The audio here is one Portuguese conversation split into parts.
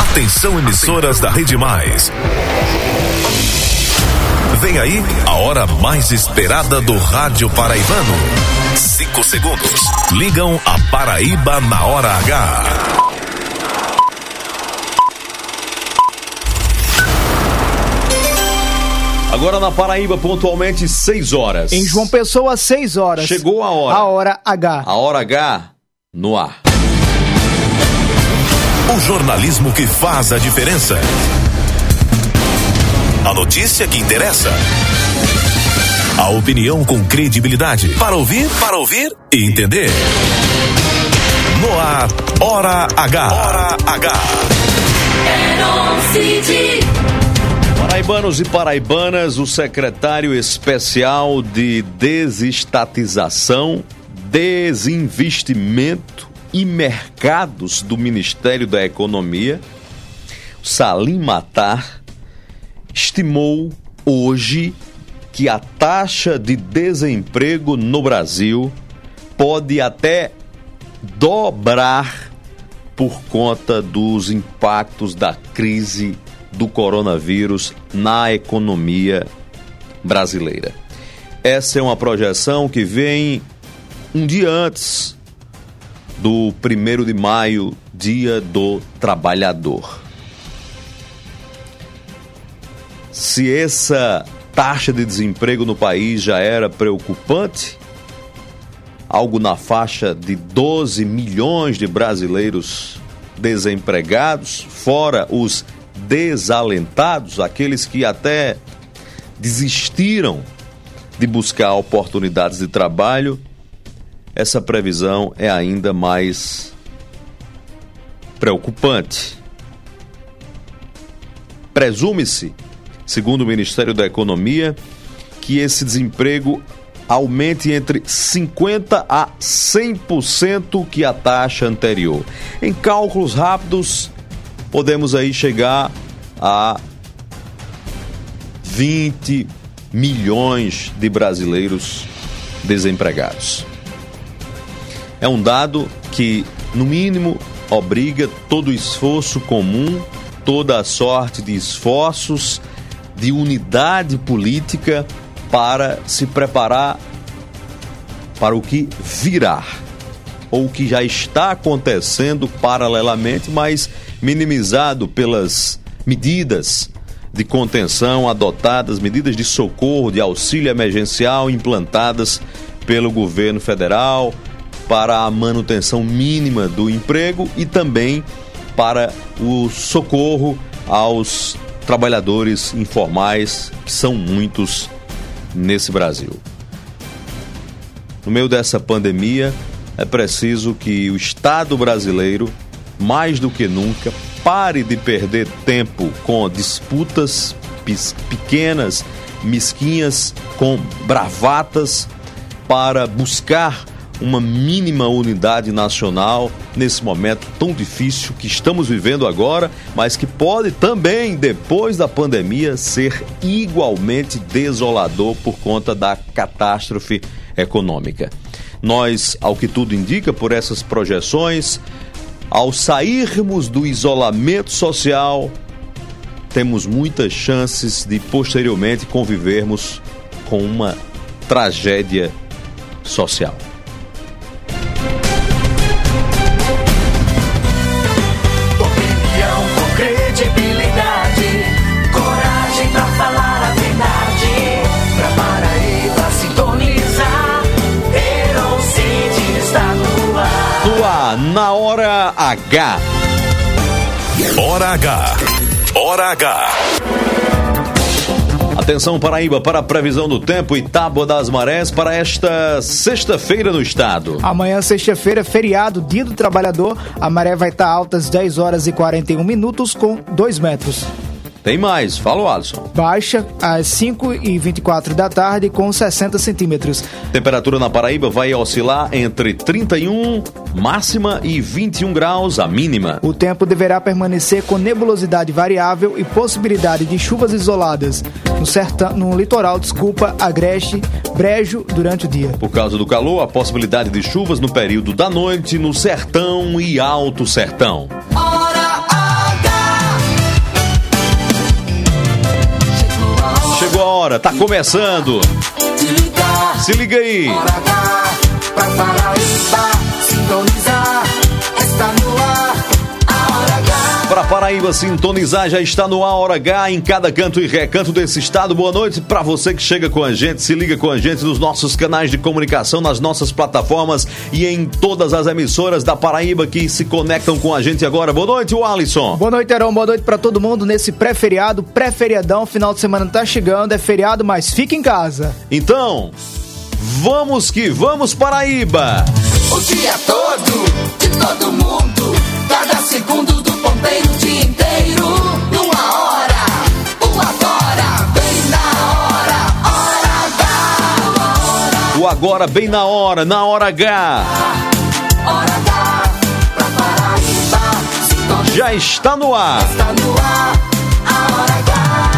Atenção, emissoras da Rede Mais. Vem aí a hora mais esperada do rádio paraibano. 5 segundos. Ligam a Paraíba na hora H. Agora na Paraíba, pontualmente 6 horas. Em João Pessoa, 6 horas. Chegou a hora. A hora H. A hora H no ar. O jornalismo que faz a diferença. A notícia que interessa. A opinião com credibilidade. Para ouvir e entender. No ar, Hora H. Hora H. Paraibanos e paraibanas, o secretário especial de Desestatização, Desinvestimento e Mercados do Ministério da Economia, Salim Matar, estimou hoje que a taxa de desemprego no Brasil pode até dobrar por conta dos impactos da crise do coronavírus na economia brasileira. Essa é uma projeção que vem um dia antes do 1º de maio, Dia do Trabalhador. Se essa taxa de desemprego no país já era preocupante, algo na faixa de 12 milhões de brasileiros desempregados, fora os desalentados, aqueles que até desistiram de buscar oportunidades de trabalho, essa previsão é ainda mais preocupante. Presume-se, segundo o Ministério da Economia, que esse desemprego aumente entre 50% a 100% que a taxa anterior. Em cálculos rápidos, podemos aí chegar a 20 milhões de brasileiros desempregados. É um dado que, no mínimo, obriga todo o esforço comum, toda a sorte de esforços, de unidade política para se preparar para o que virá, ou o que já está acontecendo paralelamente, mas minimizado pelas medidas de contenção adotadas, medidas de socorro, de auxílio emergencial implantadas pelo governo federal para a manutenção mínima do emprego e também para o socorro aos trabalhadores informais, que são muitos nesse Brasil. No meio dessa pandemia, é preciso que o Estado brasileiro, mais do que nunca, pare de perder tempo com disputas pequenas, mesquinhas, com bravatas, para buscar uma mínima unidade nacional nesse momento tão difícil que estamos vivendo agora, mas que pode também, depois da pandemia, ser igualmente desolador por conta da catástrofe econômica. Nós, ao que tudo indica, por essas projeções, ao sairmos do isolamento social, temos muitas chances de posteriormente convivermos com uma tragédia social. Opinião com credibilidade, coragem pra falar a verdade, pra Paraíba sintonizar, Herocide está no ar. No ar, na hora H. Hora H. Hora H. Atenção, Paraíba, para a previsão do tempo e tábua das marés para esta sexta-feira no estado. Amanhã, sexta-feira, feriado, Dia do Trabalhador, a maré vai estar alta às 10 horas e 41 minutos com 2 metros. Tem mais, fala, Alisson. Baixa às 5h24 da tarde com 60 centímetros. Temperatura na Paraíba vai oscilar entre 31 máxima e 21 graus a mínima. O tempo deverá permanecer com nebulosidade variável e possibilidade de chuvas isoladas no litoral, Agreste, Brejo durante o dia. Por causa do calor, a possibilidade de chuvas no período da noite no sertão e alto sertão. Hora H. tá começando. Se liga aí. Hora H, pra Paraíba sintonizar, está no ar, a Hora H. Para Paraíba sintonizar, já está no ar, Hora H, em cada canto e recanto desse estado. Boa noite para você que chega com a gente, se liga com a gente nos nossos canais de comunicação, nas nossas plataformas e em todas as emissoras da Paraíba que se conectam com a gente agora. Boa noite, Alisson. Boa noite, Heron. Boa noite para todo mundo nesse pré-feriado, pré-feriadão. Final de semana tá chegando, é feriado, mas fica em casa. Então, vamos que vamos, Paraíba. O dia todo, de todo mundo, cada segundo do ponteiro, o dia inteiro, numa hora, o agora, bem na hora, Hora H. O agora bem na Hora H. Hora H, pra Paraíba sintonizar, Já está no ar. está no ar, a Hora H.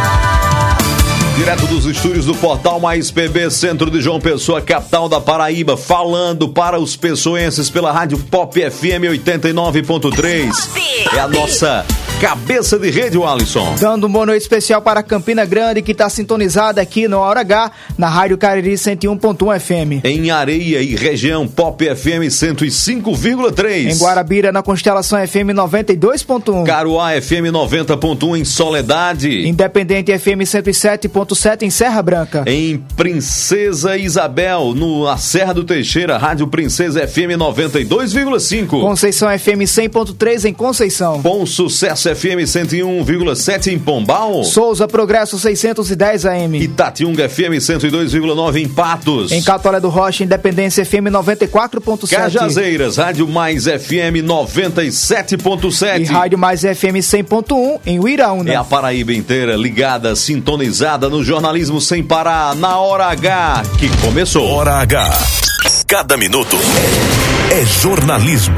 Direto dos estúdios do Portal Mais PB, centro de João Pessoa, capital da Paraíba, falando para os pessoenses pela Rádio Pop FM 89.3. É a nossa cabeça de rede, Alisson. Dando uma boa noite especial para Campina Grande, que está sintonizada aqui no Hora H, na Rádio Cariri 101.1 FM. Em Areia e região, Pop FM 105,3. Em Guarabira, na Constelação FM 92.1. Caruá FM 90.1 em Soledade. Independente FM 107.7 em Serra Branca. Em Princesa Isabel, na Serra do Teixeira, Rádio Princesa FM 92,5. Conceição FM 100.3 em Conceição. Bom Sucesso FM 101,7 em Pombal. Souza Progresso 610 AM. Itatiunga FM 102,9 em Patos. Em Catolé do Rocha, Independência FM 94.7. Cajazeiras, Rádio Mais FM 97.7. E Rádio Mais FM 100.1 em Uiraúna. É a Paraíba inteira ligada, sintonizada no jornalismo sem parar, na Hora H, que começou. Hora H. Cada minuto é jornalismo.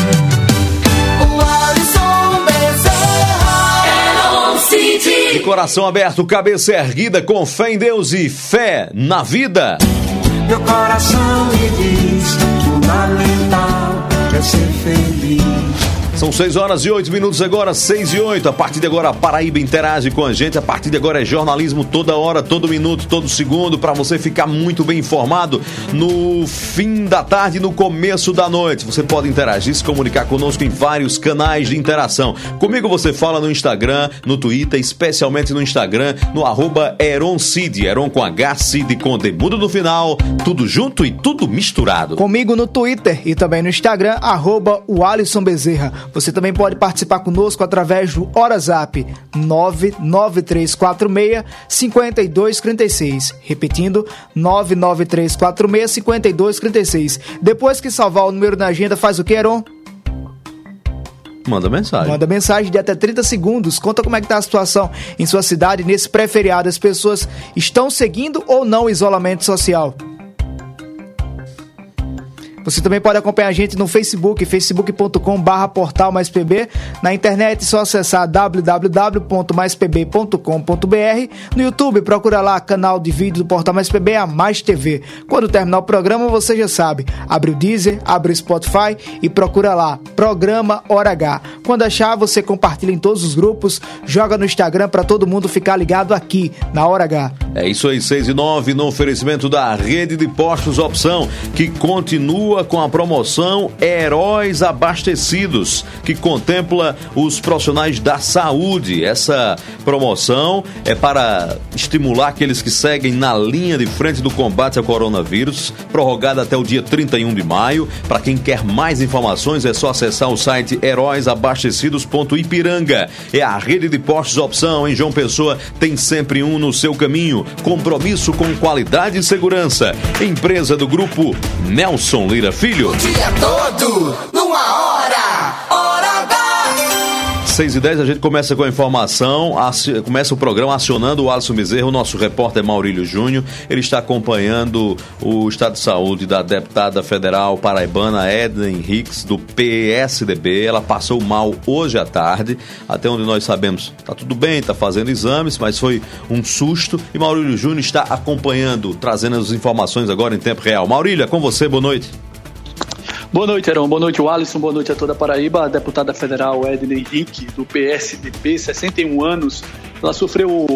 O Alisson Bezerra, Heron City. De coração aberto, cabeça erguida, com fé em Deus e fé na vida. Meu coração me diz, fundamental é ser feliz. São 6h08 agora, 6h08. A partir de agora, a Paraíba interage com a gente. A partir de agora é jornalismo toda hora, todo minuto, todo segundo, para você ficar muito bem informado no fim da tarde e no começo da noite. Você pode interagir, se comunicar conosco em vários canais de interação. Comigo você fala no Instagram, no Twitter, especialmente no Instagram, no @EronCid, Heron com H, Cid com demudo no final, tudo junto e tudo misturado. Comigo no Twitter e também no Instagram, @o Alisson Bezerra. Você também pode participar conosco através do WhatsApp 99346-5236. Repetindo, 99346-5236. Depois que salvar o número na agenda, faz o que, Heron? Manda mensagem. Manda mensagem de até 30 segundos. Conta como é que tá a situação em sua cidade nesse pré-feriado. As pessoas estão seguindo ou não o isolamento social? Você também pode acompanhar a gente no Facebook, facebook.com/portalmaispb. Na internet é só acessar www.maispb.com.br. No YouTube, procura lá canal de vídeo do Portal Mais PB, a Mais TV. Quando terminar o programa, você já sabe. Abre o Deezer, abre o Spotify e procura lá, Programa Hora H. Quando achar, você compartilha em todos os grupos, joga no Instagram para todo mundo ficar ligado aqui, na Hora H. É isso aí, 6h09, no oferecimento da Rede de Postos Opção, que continua com a promoção Heróis Abastecidos, que contempla os profissionais da saúde. Essa promoção é para estimular aqueles que seguem na linha de frente do combate ao coronavírus, prorrogada até o dia 31 de maio. Para quem quer mais informações, é só acessar o site heróisabastecidos.ipiranga. É a Rede de Postos Opção em João Pessoa, tem sempre um no seu caminho. Compromisso com qualidade e segurança. Empresa do grupo Nelson Lira Filho. O dia todo, numa hora, Hora H. 6h10, a gente começa com a informação, começa o programa acionando o Alisson Bezerra, o nosso repórter Maurílio Júnior. Ele está acompanhando o estado de saúde da deputada federal paraibana Edna Henriques, do PSDB. Ela passou mal hoje à tarde, até onde nós sabemos, está tudo bem, está fazendo exames, mas foi um susto. E Maurílio Júnior está acompanhando, trazendo as informações agora em tempo real. Maurílio, é com você, boa noite. Boa noite, Heron. Boa noite, Alisson. Boa noite a toda a Paraíba. A deputada federal Edna Henrique, do PSDB, 61 anos. Ela sofreu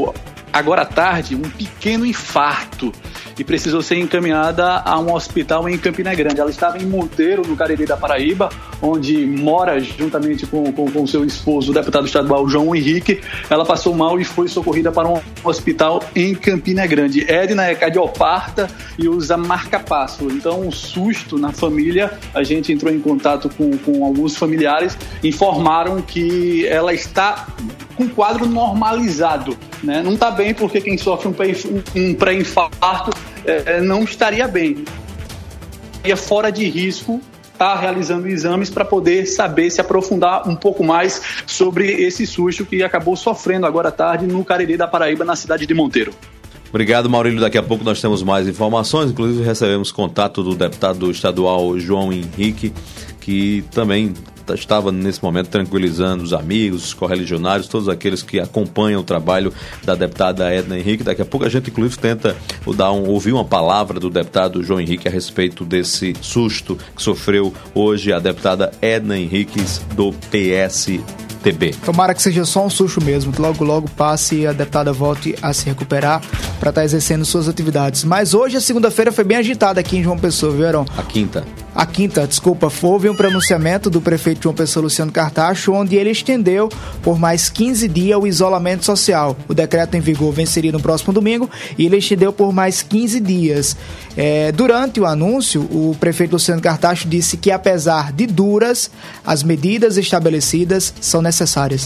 agora à tarde, um pequeno infarto e precisou ser encaminhada a um hospital em Campina Grande. Ela estava em Monteiro, no Cariri da Paraíba, onde mora juntamente com seu esposo, o deputado estadual João Henrique. Ela passou mal e foi socorrida para um hospital em Campina Grande. Edna é cardiopata e usa marca-passo. Então, um susto na família. A gente entrou em contato com alguns familiares, informaram que ela está com um quadro normalizado, né? Não está bem porque quem sofre um pré-infarto não estaria bem. E é fora de risco estar realizando exames para poder saber, se aprofundar um pouco mais sobre esse susto que acabou sofrendo agora à tarde no Cariri da Paraíba, na cidade de Monteiro. Obrigado, Maurílio. Daqui a pouco nós temos mais informações. Inclusive, recebemos contato do deputado estadual João Henrique, que também estava nesse momento tranquilizando os amigos, os correligionários, todos aqueles que acompanham o trabalho da deputada Edna Henrique. Daqui a pouco a gente, inclusive, tenta ouvir uma palavra do deputado João Henrique a respeito desse susto que sofreu hoje a deputada Edna Henrique do PSTB. Tomara que seja só um susto mesmo, que logo passe e a deputada volte a se recuperar para estar exercendo suas atividades. Mas hoje, a segunda-feira, foi bem agitada aqui em João Pessoa, viu, Heron? A quinta, houve um pronunciamento do prefeito de João Pessoa, Luciano Cartacho, onde ele estendeu por mais 15 dias o isolamento social. O decreto em vigor venceria no próximo domingo e ele estendeu por mais 15 dias. Durante o anúncio, o prefeito Luciano Cartacho disse que, apesar de duras, as medidas estabelecidas são necessárias.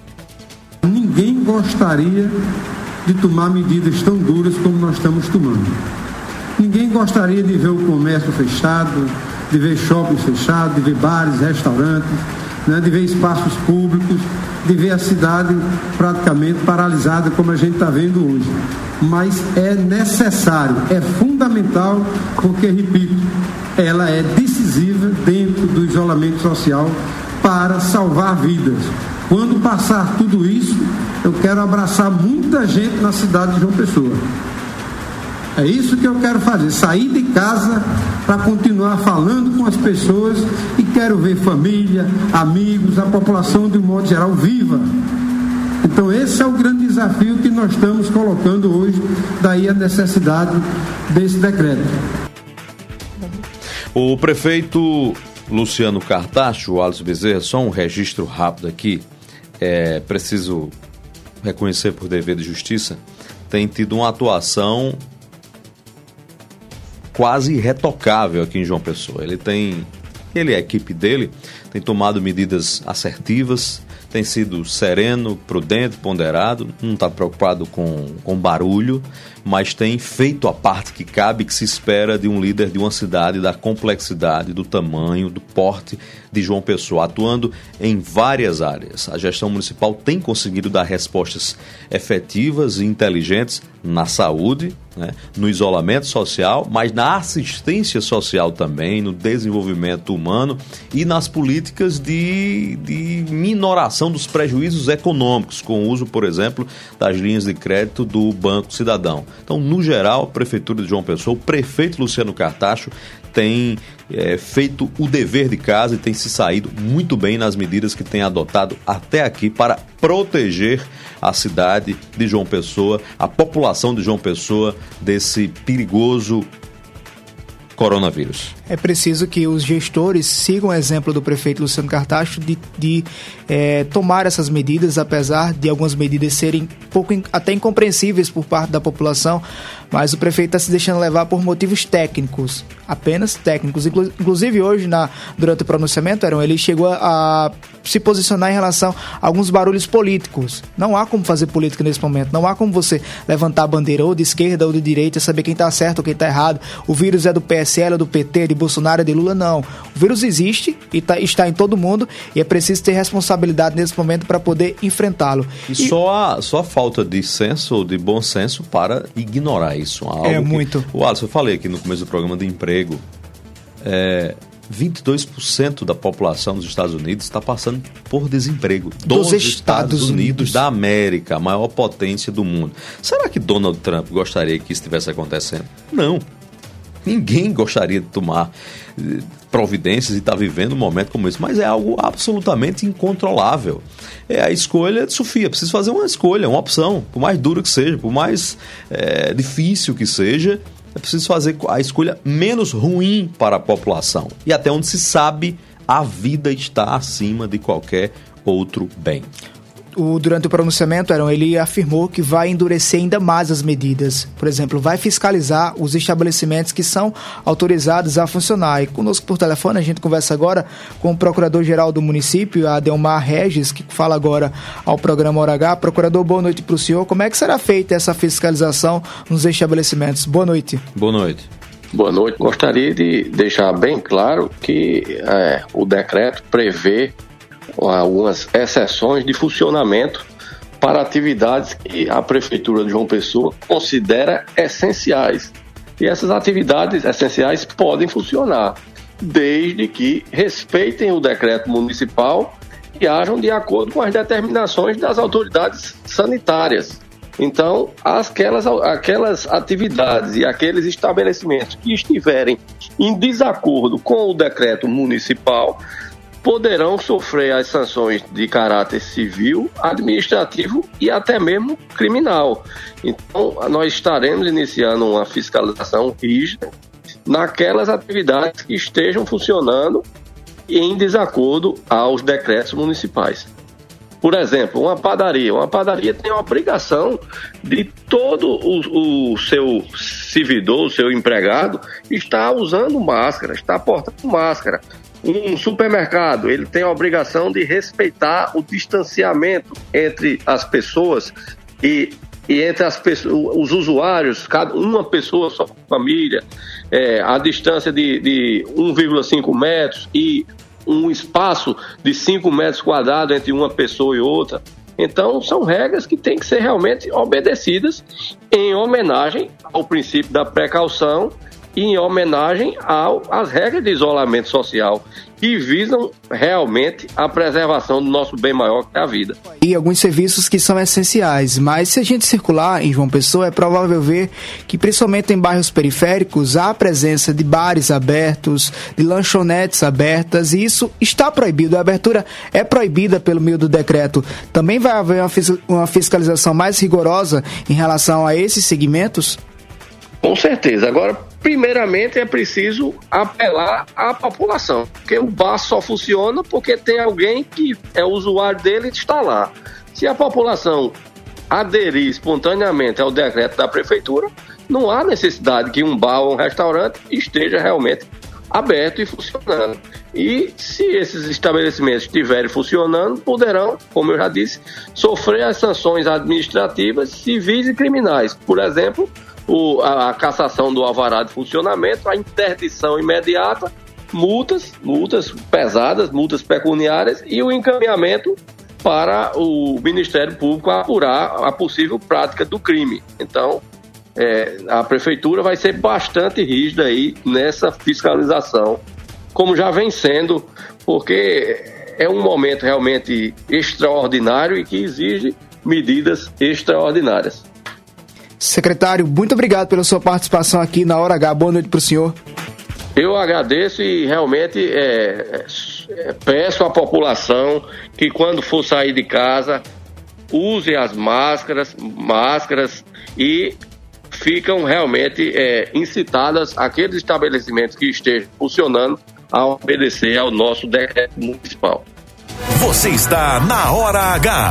Ninguém gostaria de tomar medidas tão duras como nós estamos tomando. Ninguém gostaria de ver o comércio fechado, de ver shoppings fechados, de ver bares, restaurantes, né, de ver espaços públicos, de ver a cidade praticamente paralisada como a gente está vendo hoje. Mas é necessário, é fundamental, porque, repito, ela é decisiva dentro do isolamento social para salvar vidas. Quando passar tudo isso, eu quero abraçar muita gente na cidade de João Pessoa. É isso que eu quero fazer, sair de casa para continuar falando com as pessoas e quero ver família, amigos, a população de um modo geral viva. Então esse é o grande desafio que nós estamos colocando hoje, daí a necessidade desse decreto. O prefeito Luciano Cartacho, o Alisson Bezerra, só um registro rápido aqui, preciso reconhecer por dever de justiça, tem tido uma atuação quase irretocável aqui em João Pessoa. Ele e a equipe dele tem tomado medidas assertivas, tem sido sereno, prudente, ponderado, não está preocupado com barulho, mas tem feito a parte que cabe, que se espera de um líder de uma cidade, da complexidade, do tamanho, do porte de João Pessoa, atuando em várias áreas. A gestão municipal tem conseguido dar respostas efetivas e inteligentes na saúde, né, no isolamento social, mas na assistência social também, no desenvolvimento humano e nas políticas de minoração dos prejuízos econômicos, com o uso, por exemplo, das linhas de crédito do Banco Cidadão. Então, no geral, a Prefeitura de João Pessoa, o prefeito Luciano Cartacho tem feito o dever de casa e tem se saído muito bem nas medidas que tem adotado até aqui para proteger a cidade de João Pessoa, a população de João Pessoa desse perigoso coronavírus. É preciso que os gestores sigam o exemplo do prefeito Luciano Cartacho de tomar essas medidas, apesar de algumas medidas serem até incompreensíveis por parte da população, mas o prefeito está se deixando levar por motivos técnicos, apenas técnicos. Inclusive hoje, durante o pronunciamento, ele chegou a se posicionar em relação a alguns barulhos políticos. Não há como fazer política nesse momento, não há como você levantar a bandeira ou de esquerda ou de direita, saber quem está certo ou quem está errado. O vírus é do PSL, é do PT, de Bolsonaro, é de Lula, não. O vírus existe e está em todo mundo e é preciso ter responsabilidade nesse momento para poder enfrentá-lo. E só a falta de senso ou de bom senso para ignorar isso. Muito. O Alisson, eu falei aqui no começo do programa de emprego, 22% da população dos Estados Unidos está passando por desemprego. Dos Estados Unidos da América, a maior potência do mundo. Será que Donald Trump gostaria que isso estivesse acontecendo? Não. Ninguém gostaria de tomar providências e estar vivendo um momento como esse, mas é algo absolutamente incontrolável. É a escolha de Sofia, preciso fazer uma escolha, uma opção, por mais duro que seja, por mais difícil que seja, é preciso fazer a escolha menos ruim para a população. E até onde se sabe, a vida está acima de qualquer outro bem. Durante o pronunciamento, Aaron, ele afirmou que vai endurecer ainda mais as medidas. Por exemplo, vai fiscalizar os estabelecimentos que são autorizados a funcionar. E conosco por telefone, a gente conversa agora com o procurador-geral do município, Adelmar Regis, que fala agora ao programa Hora H. Procurador, boa noite para o senhor. Como é que será feita essa fiscalização nos estabelecimentos? Boa noite. Boa noite. Boa noite. Gostaria de deixar bem claro que o decreto prevê algumas exceções de funcionamento para atividades que a Prefeitura de João Pessoa considera essenciais. E essas atividades essenciais podem funcionar, desde que respeitem o decreto municipal e ajam de acordo com as determinações das autoridades sanitárias. Então, aquelas atividades e aqueles estabelecimentos que estiverem em desacordo com o decreto municipal poderão sofrer as sanções de caráter civil, administrativo e até mesmo criminal. Então, nós estaremos iniciando uma fiscalização rígida naquelas atividades que estejam funcionando em desacordo aos decretos municipais. Por exemplo, uma padaria tem a obrigação de todo o seu servidor, o seu empregado, estar usando máscara, estar portando máscara. Um supermercado, ele tem a obrigação de respeitar o distanciamento entre as pessoas e entre os usuários, cada uma pessoa, sua família, a distância de 1,5 metros e um espaço de 5 metros quadrados entre uma pessoa e outra. Então, são regras que têm que ser realmente obedecidas em homenagem ao princípio da precaução e em homenagem às regras de isolamento social, que visam realmente a preservação do nosso bem maior, que é a vida. E alguns serviços que são essenciais, mas se a gente circular em João Pessoa, é provável ver que, principalmente em bairros periféricos, há a presença de bares abertos, de lanchonetes abertas, e isso está proibido. A abertura é proibida pelo meio do decreto. Também vai haver uma fiscalização mais rigorosa em relação a esses segmentos? Com certeza. Agora, primeiramente, é preciso apelar à população, porque o bar só funciona porque tem alguém que é usuário dele e está lá. Se a população aderir espontaneamente ao decreto da Prefeitura, não há necessidade que um bar ou um restaurante esteja realmente aberto e funcionando. E se esses estabelecimentos estiverem funcionando, poderão, como eu já disse, sofrer as sanções administrativas, civis e criminais. Por exemplo, a cassação do alvará de funcionamento, a interdição imediata, multas pesadas, multas pecuniárias e o encaminhamento para o Ministério Público apurar a possível prática do crime. Então, a Prefeitura vai ser bastante rígida aí nessa fiscalização, como já vem sendo, porque é um momento realmente extraordinário e que exige medidas extraordinárias. Secretário, muito obrigado pela sua participação aqui na Hora H. Boa noite para o senhor. Eu agradeço e realmente peço à população que, quando for sair de casa, use as máscaras e ficam realmente incitadas aqueles estabelecimentos que estejam funcionando a obedecer ao nosso decreto municipal. Você está na Hora H.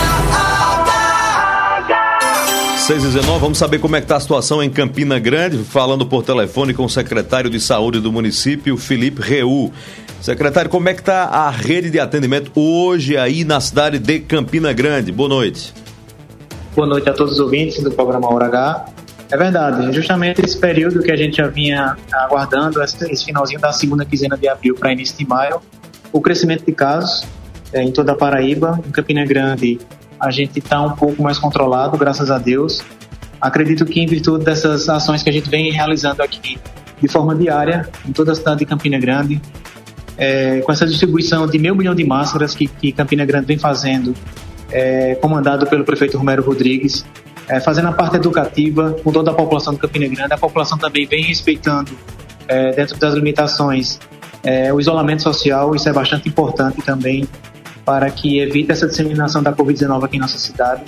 6h19, vamos saber como é que está a situação em Campina Grande, falando por telefone com o secretário de Saúde do município, Felipe Reu. Secretário, como é que está a rede de atendimento hoje aí na cidade de Campina Grande? Boa noite. Boa noite a todos os ouvintes do programa Hora H. É verdade, justamente esse período que a gente já vinha aguardando, esse finalzinho da segunda quinzena de abril para início de maio, o crescimento de casos em toda a Paraíba, em Campina Grande, a gente está um pouco mais controlado, graças a Deus. Acredito que em virtude dessas ações que a gente vem realizando aqui de forma diária, em toda a cidade de Campina Grande, com essa distribuição de 500 mil de máscaras que Campina Grande vem fazendo, comandado pelo prefeito Romero Rodrigues, fazendo a parte educativa com toda a população de Campina Grande. A população também vem respeitando, dentro das limitações, o isolamento social. Isso é bastante importante também para que evite essa disseminação da Covid-19 aqui em nossa cidade.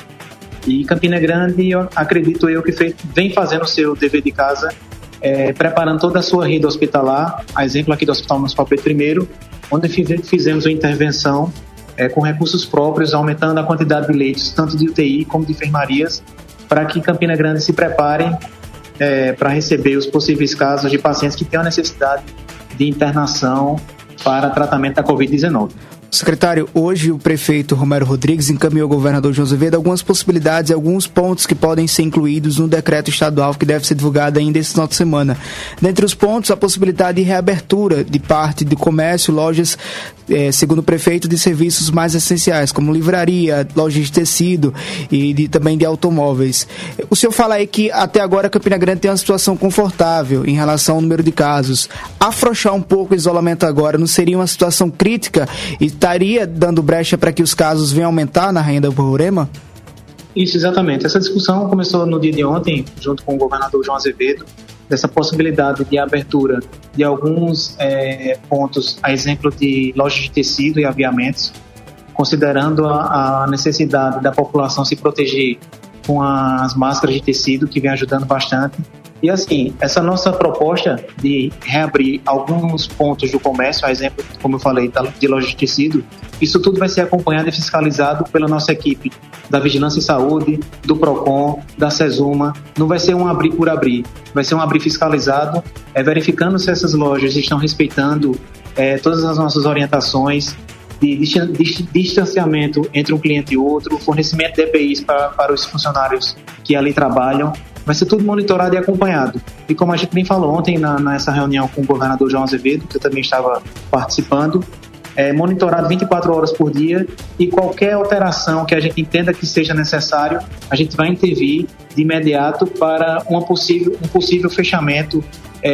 E Campina Grande, acredito eu, que vem fazendo o seu dever de casa, preparando toda a sua rede hospitalar, a exemplo aqui do Hospital Municipal Pedro I, onde fizemos uma intervenção com recursos próprios, aumentando a quantidade de leitos, tanto de UTI como de enfermarias, para que Campina Grande se prepare para receber os possíveis casos de pacientes que tenham necessidade de internação para tratamento da Covid-19. Secretário, hoje o prefeito Romero Rodrigues encaminhou ao governador João Azevedo algumas possibilidades e alguns pontos que podem ser incluídos no decreto estadual que deve ser divulgado ainda esse final de semana. Dentre os pontos, a possibilidade de reabertura de parte do comércio, lojas, segundo o prefeito, de serviços mais essenciais, como livraria, lojas de tecido e também de automóveis. O senhor fala aí que até agora Campina Grande tem uma situação confortável em relação ao número de casos. Afrouxar um pouco o isolamento agora não seria uma situação crítica e estaria dando brecha para que os casos venham aumentar na Rainha da Borborema? Isso, exatamente. Essa discussão começou no dia de ontem, junto com o governador João Azevedo, dessa possibilidade de abertura de alguns pontos, a exemplo de lojas de tecido e aviamentos, considerando a necessidade da população se proteger com as máscaras de tecido, que vem ajudando bastante. E assim, essa nossa proposta de reabrir alguns pontos do comércio, a exemplo, como eu falei, de loja de tecido, isso tudo vai ser acompanhado e fiscalizado pela nossa equipe da Vigilância em Saúde, do PROCON, da SESUMA. Não vai ser um abrir por abrir, vai ser um abrir fiscalizado, verificando se essas lojas estão respeitando todas as nossas orientações de distanciamento entre um cliente e outro, fornecimento de EPIs para os funcionários que ali trabalham. Vai ser tudo monitorado e acompanhado. E como a gente bem falou ontem nessa reunião com o governador João Azevedo, que eu também estava participando, monitorado 24 horas por dia, e qualquer alteração que a gente entenda que seja necessário, a gente vai intervir de imediato para um possível fechamento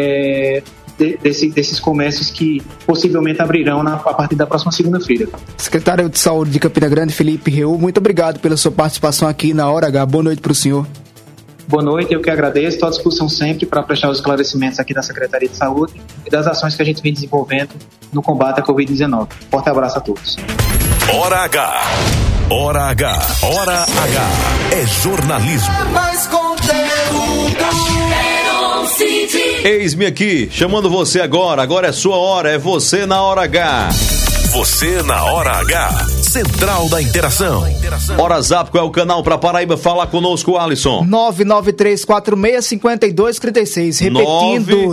desses comércios que possivelmente abrirão a partir da próxima segunda-feira. Secretário de Saúde de Campina Grande, Felipe Reul, muito obrigado pela sua participação aqui na Hora H. Boa noite para o senhor. Boa noite, eu que agradeço. Estou à disposição sempre para prestar os esclarecimentos aqui da Secretaria de Saúde e das ações que a gente vem desenvolvendo no combate à Covid-19. Forte abraço a todos. Hora H. Hora H. Hora H. É jornalismo. Mais conteúdo. Eis-me aqui, chamando você agora. Agora é sua hora, é você na Hora H. Você na Hora H. Central da Interação. Hora Zap, qual é o canal para Paraíba? Fala conosco, Alisson. 993465236. Repetindo,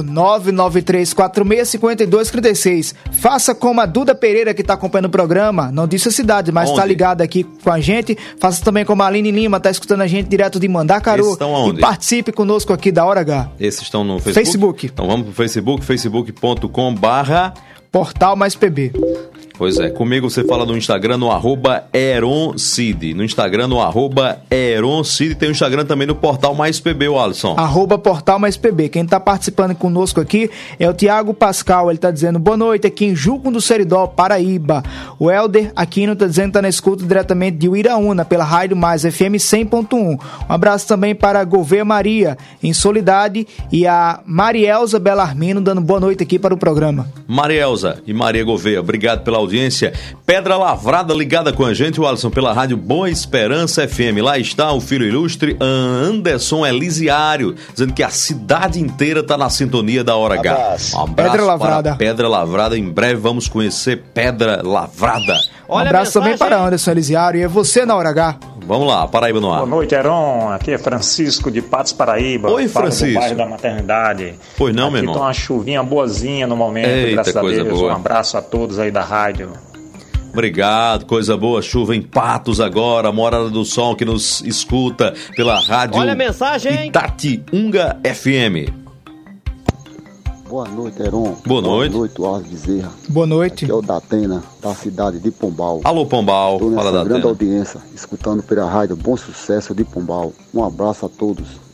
993465236. Faça como a Duda Pereira, que está acompanhando o programa. Não disse a cidade, mas está ligada aqui com a gente. Faça também como a Aline Lima, está escutando a gente direto de Mandacaru. Esses estão onde? E participe conosco aqui da Hora H. Esses estão no Facebook? Então vamos pro Facebook, facebook.com/Portal Mais PB. Pois é, comigo você fala no Instagram, no @EronCid. No Instagram, no @EronCid. Tem o Instagram também no Portal Mais PB, o Alisson. @Portal Mais PB. Quem está participando conosco aqui é o Tiago Pascal. Ele está dizendo, boa noite, aqui em Jucum do Seridó, Paraíba. O Helder Aquino está dizendo que está na escuta diretamente de Uiraúna, pela Rádio Mais FM 100.1. Um abraço também para a Gouveia Maria, em Solidade, e a Marielza Belarmino, dando boa noite aqui para o programa. Marielza e Maria Gouveia, obrigado pela audiência. Pedra Lavrada ligada com a gente, o Alisson, pela rádio Boa Esperança FM. Lá está o filho ilustre Anderson Elisiário, dizendo que a cidade inteira está na sintonia da Hora H. Um abraço Pedra Lavrada. Para Pedra Lavrada. Em breve vamos conhecer Pedra Lavrada. Um abraço também para Anderson Elisiário, e é você na Hora H. Vamos lá, Paraíba no ar. Boa noite, Heron. Aqui é Francisco de Patos, Paraíba. Oi, Francisco. Do bairro da Maternidade. Pois não, meu Aqui irmão. tá uma chuvinha boazinha no momento, graças a Deus. Boa. Um abraço a todos aí da rádio. Obrigado, coisa boa. Chuva em Patos agora, Morada do Sol que nos escuta pela rádio. Olha a mensagem, Itatiunga FM. Boa noite, Heron. Boa noite. Boa noite, Wallace Bezerra. Boa noite. Aqui é o Datena, da cidade de Pombal. Alô, Pombal. Estou Fala, nessa grande Datena. audiência, escutando pela rádio Bom Sucesso de Pombal. Um abraço a todos.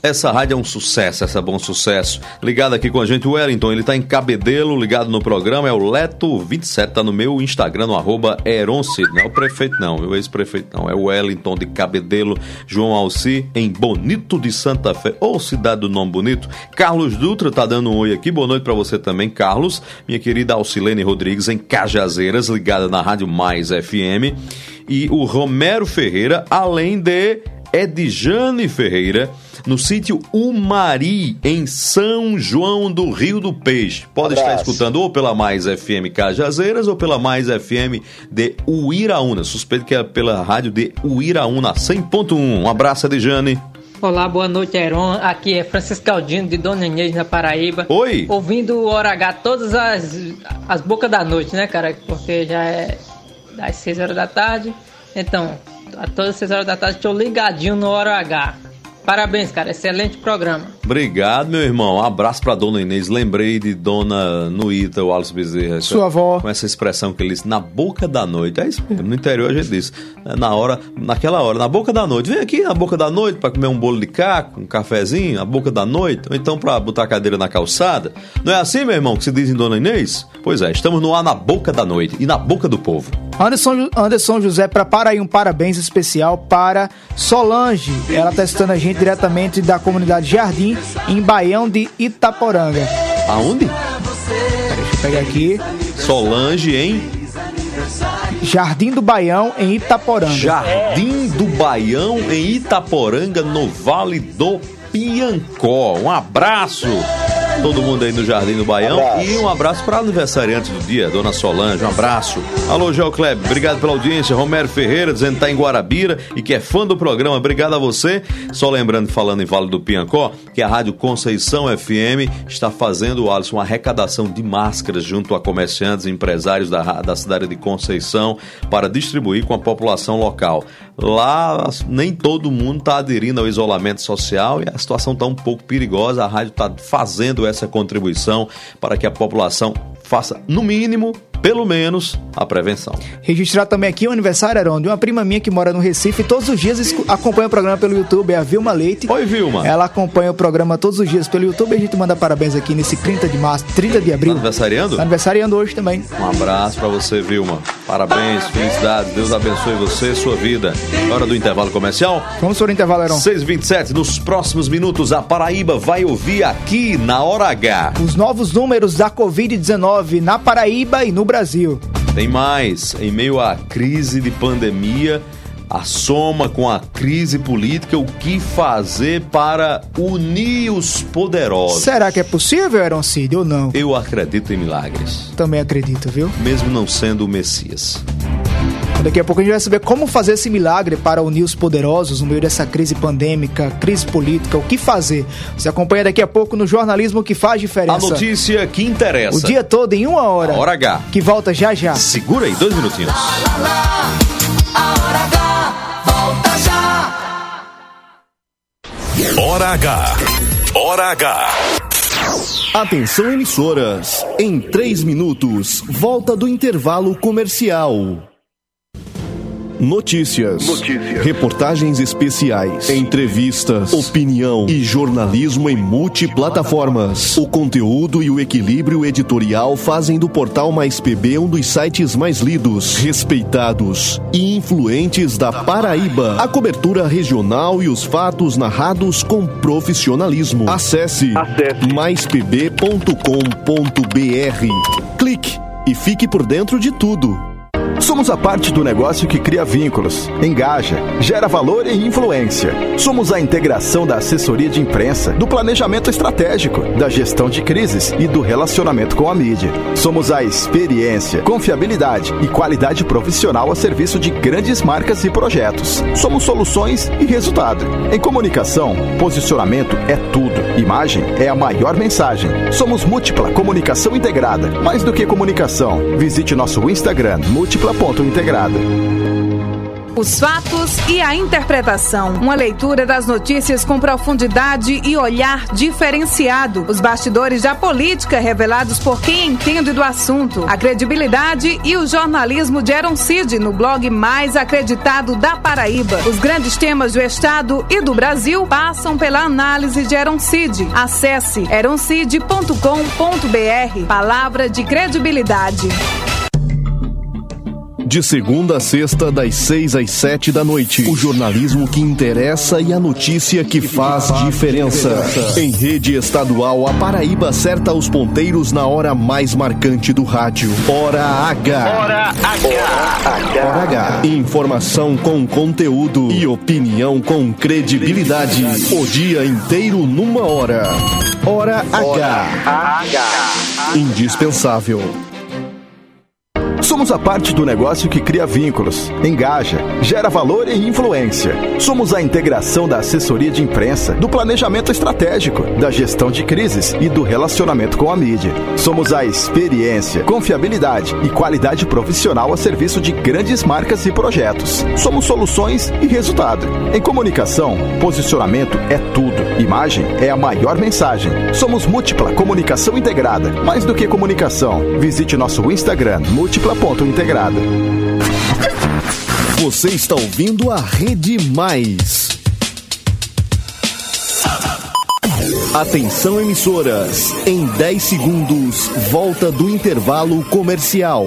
Essa rádio é um sucesso, essa é bom sucesso. Ligado aqui com a gente o Wellington, ele tá em Cabedelo, ligado no programa, é o Leto27, tá no meu Instagram, no @Eronci. Não é o prefeito não, o ex-prefeito não, é o Wellington de Cabedelo, João Alci, em Bonito de Santa Fé, ou cidade do nome bonito. Carlos Dutra tá dando um oi aqui, boa noite pra você também, Carlos. Minha querida Alcilene Rodrigues, em Cajazeiras, ligada na Rádio Mais FM. E o Romero Ferreira, além de Edjane Ferreira, no sítio Umari, em São João do Rio do Peixe. Pode estar escutando ou pela Mais FM Cajazeiras ou pela Mais FM de Uiraúna. Suspeito que é pela rádio de Uiraúna 100.1. Um abraço, Edjane. Olá, boa noite, Heron. Aqui é Francisco Caldino, de Dona Inês, na Paraíba. Oi! Ouvindo o Hora H todas as bocas da noite, né, cara? Porque já é das 6 horas da tarde. Então, a todas as 6 horas da tarde estou ligadinho no Hora H. Parabéns, cara. Excelente programa. Obrigado, meu irmão. Um abraço pra Dona Inês. Lembrei de Dona Nuíta, o Alisson Bezerra. Sua avó. Com essa expressão que ele disse, na boca da noite. É isso mesmo. No interior a gente diz. Naquela hora, na boca da noite. Vem aqui na boca da noite pra comer um bolo de caco, um cafezinho, na boca da noite. Ou então pra botar a cadeira na calçada. Não é assim, meu irmão, que se diz em Dona Inês? Pois é, estamos no ar na boca da noite e na boca do povo. Anderson José, prepara aí um parabéns especial para Solange. Ela está assistindo a gente diretamente da comunidade Jardim, em Baião de Itaporanga. Aonde? Deixa eu pegar aqui. Solange em Jardim do Baião, em Itaporanga. Jardim do Baião, em Itaporanga, no Vale do Piancó. Um abraço! Todo mundo aí no Jardim do Baião. E um abraço para a aniversariante do dia, Dona Solange. Um abraço. Alô, Geo Kleber, obrigado pela audiência. Romero Ferreira, dizendo que tá em Guarabira e que é fã do programa. Obrigado a você. Só lembrando, falando em Vale do Piancó, que a Rádio Conceição FM está fazendo, Alisson, uma arrecadação de máscaras junto a comerciantes e empresários da cidade de Conceição para distribuir com a população local. Lá, nem todo mundo está aderindo ao isolamento social e a situação está um pouco perigosa. A rádio está fazendo essa contribuição para que a população faça, no mínimo, pelo menos, a prevenção. Registrar também aqui o aniversário, Heron, de uma prima minha que mora no Recife e todos os dias acompanha o programa pelo YouTube, é a Vilma Leite. Oi, Vilma. Ela acompanha o programa todos os dias pelo YouTube e a gente manda parabéns aqui nesse 30 de março, 30 de abril. Tá aniversariando? Tá aniversariando hoje também. Um abraço pra você, Vilma. Parabéns, felicidades, Deus abençoe você e sua vida. Hora do intervalo comercial? Vamos para o intervalo, Heron. 6h27, nos próximos minutos, a Paraíba vai ouvir aqui na Hora H os novos números da Covid-19 na Paraíba e no Brasil. Tem mais, em meio à crise de pandemia, a soma com a crise política, o que fazer para unir os poderosos? Será que é possível, Heron Cid, ou não? Eu acredito em milagres. Também acredito, viu? Mesmo não sendo o Messias. Daqui a pouco a gente vai saber como fazer esse milagre para unir os poderosos no meio dessa crise pandêmica, crise política, o que fazer. Você acompanha daqui a pouco no Jornalismo que Faz Diferença. A notícia que interessa. O dia todo em 1 hora. A Hora H. Que volta já já. Segura aí, 2 minutinhos. A Hora H volta já. Hora H. Hora H. Atenção, emissoras. Em 3 minutos, volta do intervalo comercial. Notícias, reportagens especiais, entrevistas, opinião e jornalismo em multiplataformas. O conteúdo e o equilíbrio editorial fazem do Portal Mais PB um dos sites mais lidos, respeitados e influentes da Paraíba. A cobertura regional e os fatos narrados com profissionalismo. Acesse maispb.com.br. Clique e fique por dentro de tudo. Somos a parte do negócio que cria vínculos, engaja, gera valor e influência. Somos a integração da assessoria de imprensa, do planejamento estratégico, da gestão de crises e do relacionamento com a mídia. Somos a experiência, confiabilidade e qualidade profissional a serviço de grandes marcas e projetos. Somos soluções e resultado. Em comunicação, posicionamento é tudo. Imagem é a maior mensagem. Somos Múltipla Comunicação Integrada. Mais do que comunicação, visite nosso Instagram, múltipla.integrada. Os fatos e a interpretação. Uma leitura das notícias com profundidade e olhar diferenciado. Os bastidores da política revelados por quem entende do assunto. A credibilidade e o jornalismo de Heron Cid no blog mais acreditado da Paraíba. Os grandes temas do Estado e do Brasil passam pela análise de Heron Cid. Acesse heroncid.com.br. Palavra de credibilidade. De segunda a sexta, das 6 às 7 da noite. O jornalismo que interessa e a notícia que faz diferença. Em rede estadual, a Paraíba acerta os ponteiros na hora mais marcante do rádio. Hora H. Hora H. Hora H. Informação com conteúdo e opinião com credibilidade. O dia inteiro numa hora. Hora H. Indispensável. Somos a parte do negócio que cria vínculos, engaja, gera valor e influência. Somos a integração da assessoria de imprensa, do planejamento estratégico, da gestão de crises e do relacionamento com a mídia. Somos a experiência, confiabilidade e qualidade profissional a serviço de grandes marcas e projetos. Somos soluções e resultado. Em comunicação, posicionamento é tudo. Imagem é a maior mensagem. Somos Múltipla Comunicação Integrada. Mais do que comunicação, visite nosso Instagram, múltipla.integrada. Você está ouvindo a Rede Mais. Atenção, emissoras. Em 10 segundos, volta do intervalo comercial.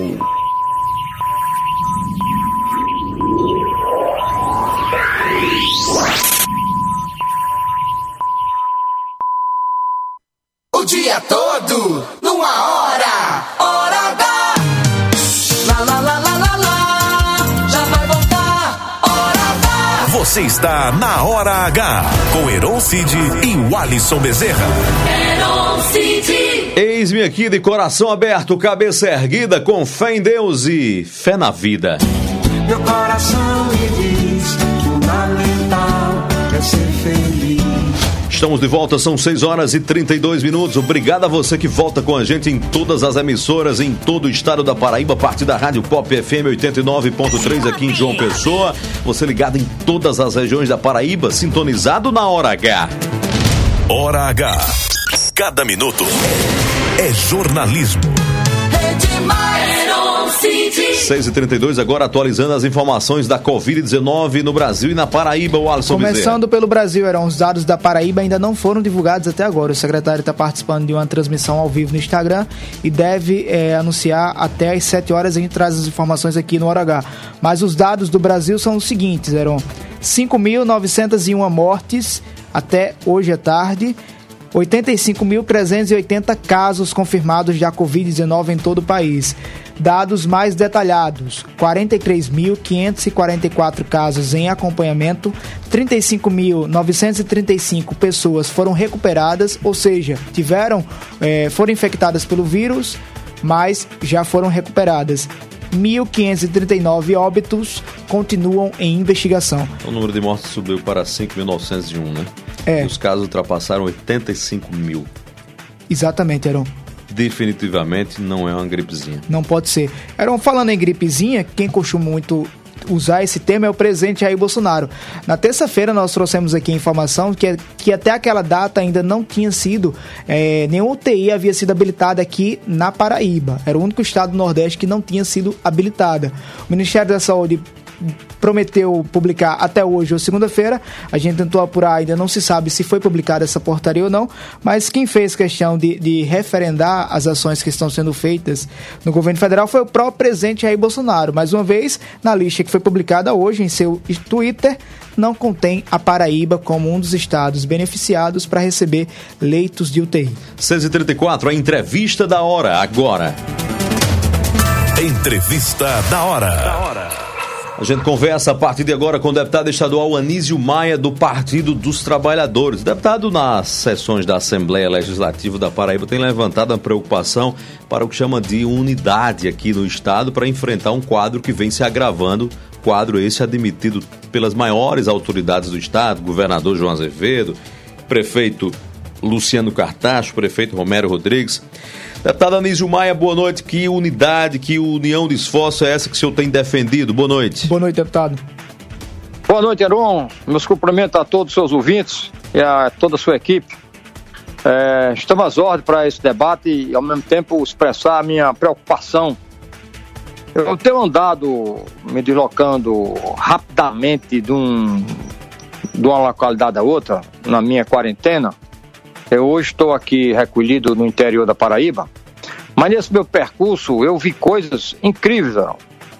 O dia todo, numa hora, hora H. Lá, lá, lá, lá, lá, lá, já vai voltar, hora H. Você está na Hora H, com Heron Cid e Walisson Bezerra. Heron Cid. Eis-me aqui de coração aberto, cabeça erguida, com fé em Deus e fé na vida. Meu coração me diz, fundamental é ser feliz. Estamos de volta, são 6 horas e 32 minutos. Obrigado a você que volta com a gente em todas as emissoras, em todo o estado da Paraíba, a partir da Rádio Pop FM 89.3 aqui em João Pessoa. Você ligado em todas as regiões da Paraíba, sintonizado na Hora H. Hora H. Cada minuto é jornalismo. 6h32, agora atualizando as informações da Covid-19 no Brasil e na Paraíba, o Alisson Bezerra. Começando pelo Brasil, os dados da Paraíba ainda não foram divulgados até agora. O secretário está participando de uma transmissão ao vivo no Instagram e deve anunciar até às 7 horas. A gente traz as informações aqui no Hora H. Mas os dados do Brasil são os seguintes, 5.901 mortes até hoje à tarde. 85.380 casos confirmados de Covid-19 em todo o país. Dados mais detalhados: 43.544 casos em acompanhamento, 35.935 pessoas foram recuperadas, ou seja, foram infectadas pelo vírus, mas já foram recuperadas. 1.539 óbitos continuam em investigação. O número de mortes subiu para 5.901, né? E os casos ultrapassaram 85 mil. Exatamente, Heron. Definitivamente não é uma gripezinha. Não pode ser. Heron, falando em gripezinha, quem costuma muito usar esse tema é o presidente Jair Bolsonaro. Na terça-feira nós trouxemos aqui a informação que até aquela data ainda não tinha sido, nenhuma UTI havia sido habilitada aqui na Paraíba. Era o único estado do Nordeste que não tinha sido habilitada. O Ministério da Saúde prometeu publicar até hoje ou segunda-feira. A gente tentou apurar, ainda não se sabe se foi publicada essa portaria ou não, mas quem fez questão de referendar as ações que estão sendo feitas no governo federal foi o próprio presidente Jair Bolsonaro. Mais uma vez, na lista que foi publicada hoje em seu Twitter, não contém a Paraíba como um dos estados beneficiados para receber leitos de UTI. 6h34, a entrevista da hora, agora. Entrevista da hora. A gente conversa a partir de agora com o deputado estadual Anísio Maia, do Partido dos Trabalhadores. O deputado, nas sessões da Assembleia Legislativa da Paraíba, tem levantado a preocupação para o que chama de unidade aqui no estado para enfrentar um quadro que vem se agravando, quadro esse admitido pelas maiores autoridades do estado, governador João Azevedo, prefeito Luciano Cartacho, prefeito Romero Rodrigues. Deputado Anísio Maia, boa noite. Que unidade, que união de esforço é essa que o senhor tem defendido? Boa noite. Boa noite, deputado. Boa noite, Heron. Meus cumprimentos a todos os seus ouvintes e a toda a sua equipe. Estamos às ordens para esse debate e, ao mesmo tempo, expressar a minha preocupação. Eu tenho andado me deslocando rapidamente de uma localidade a outra, na minha quarentena. Eu hoje estou aqui recolhido no interior da Paraíba, mas nesse meu percurso eu vi coisas incríveis, Heron.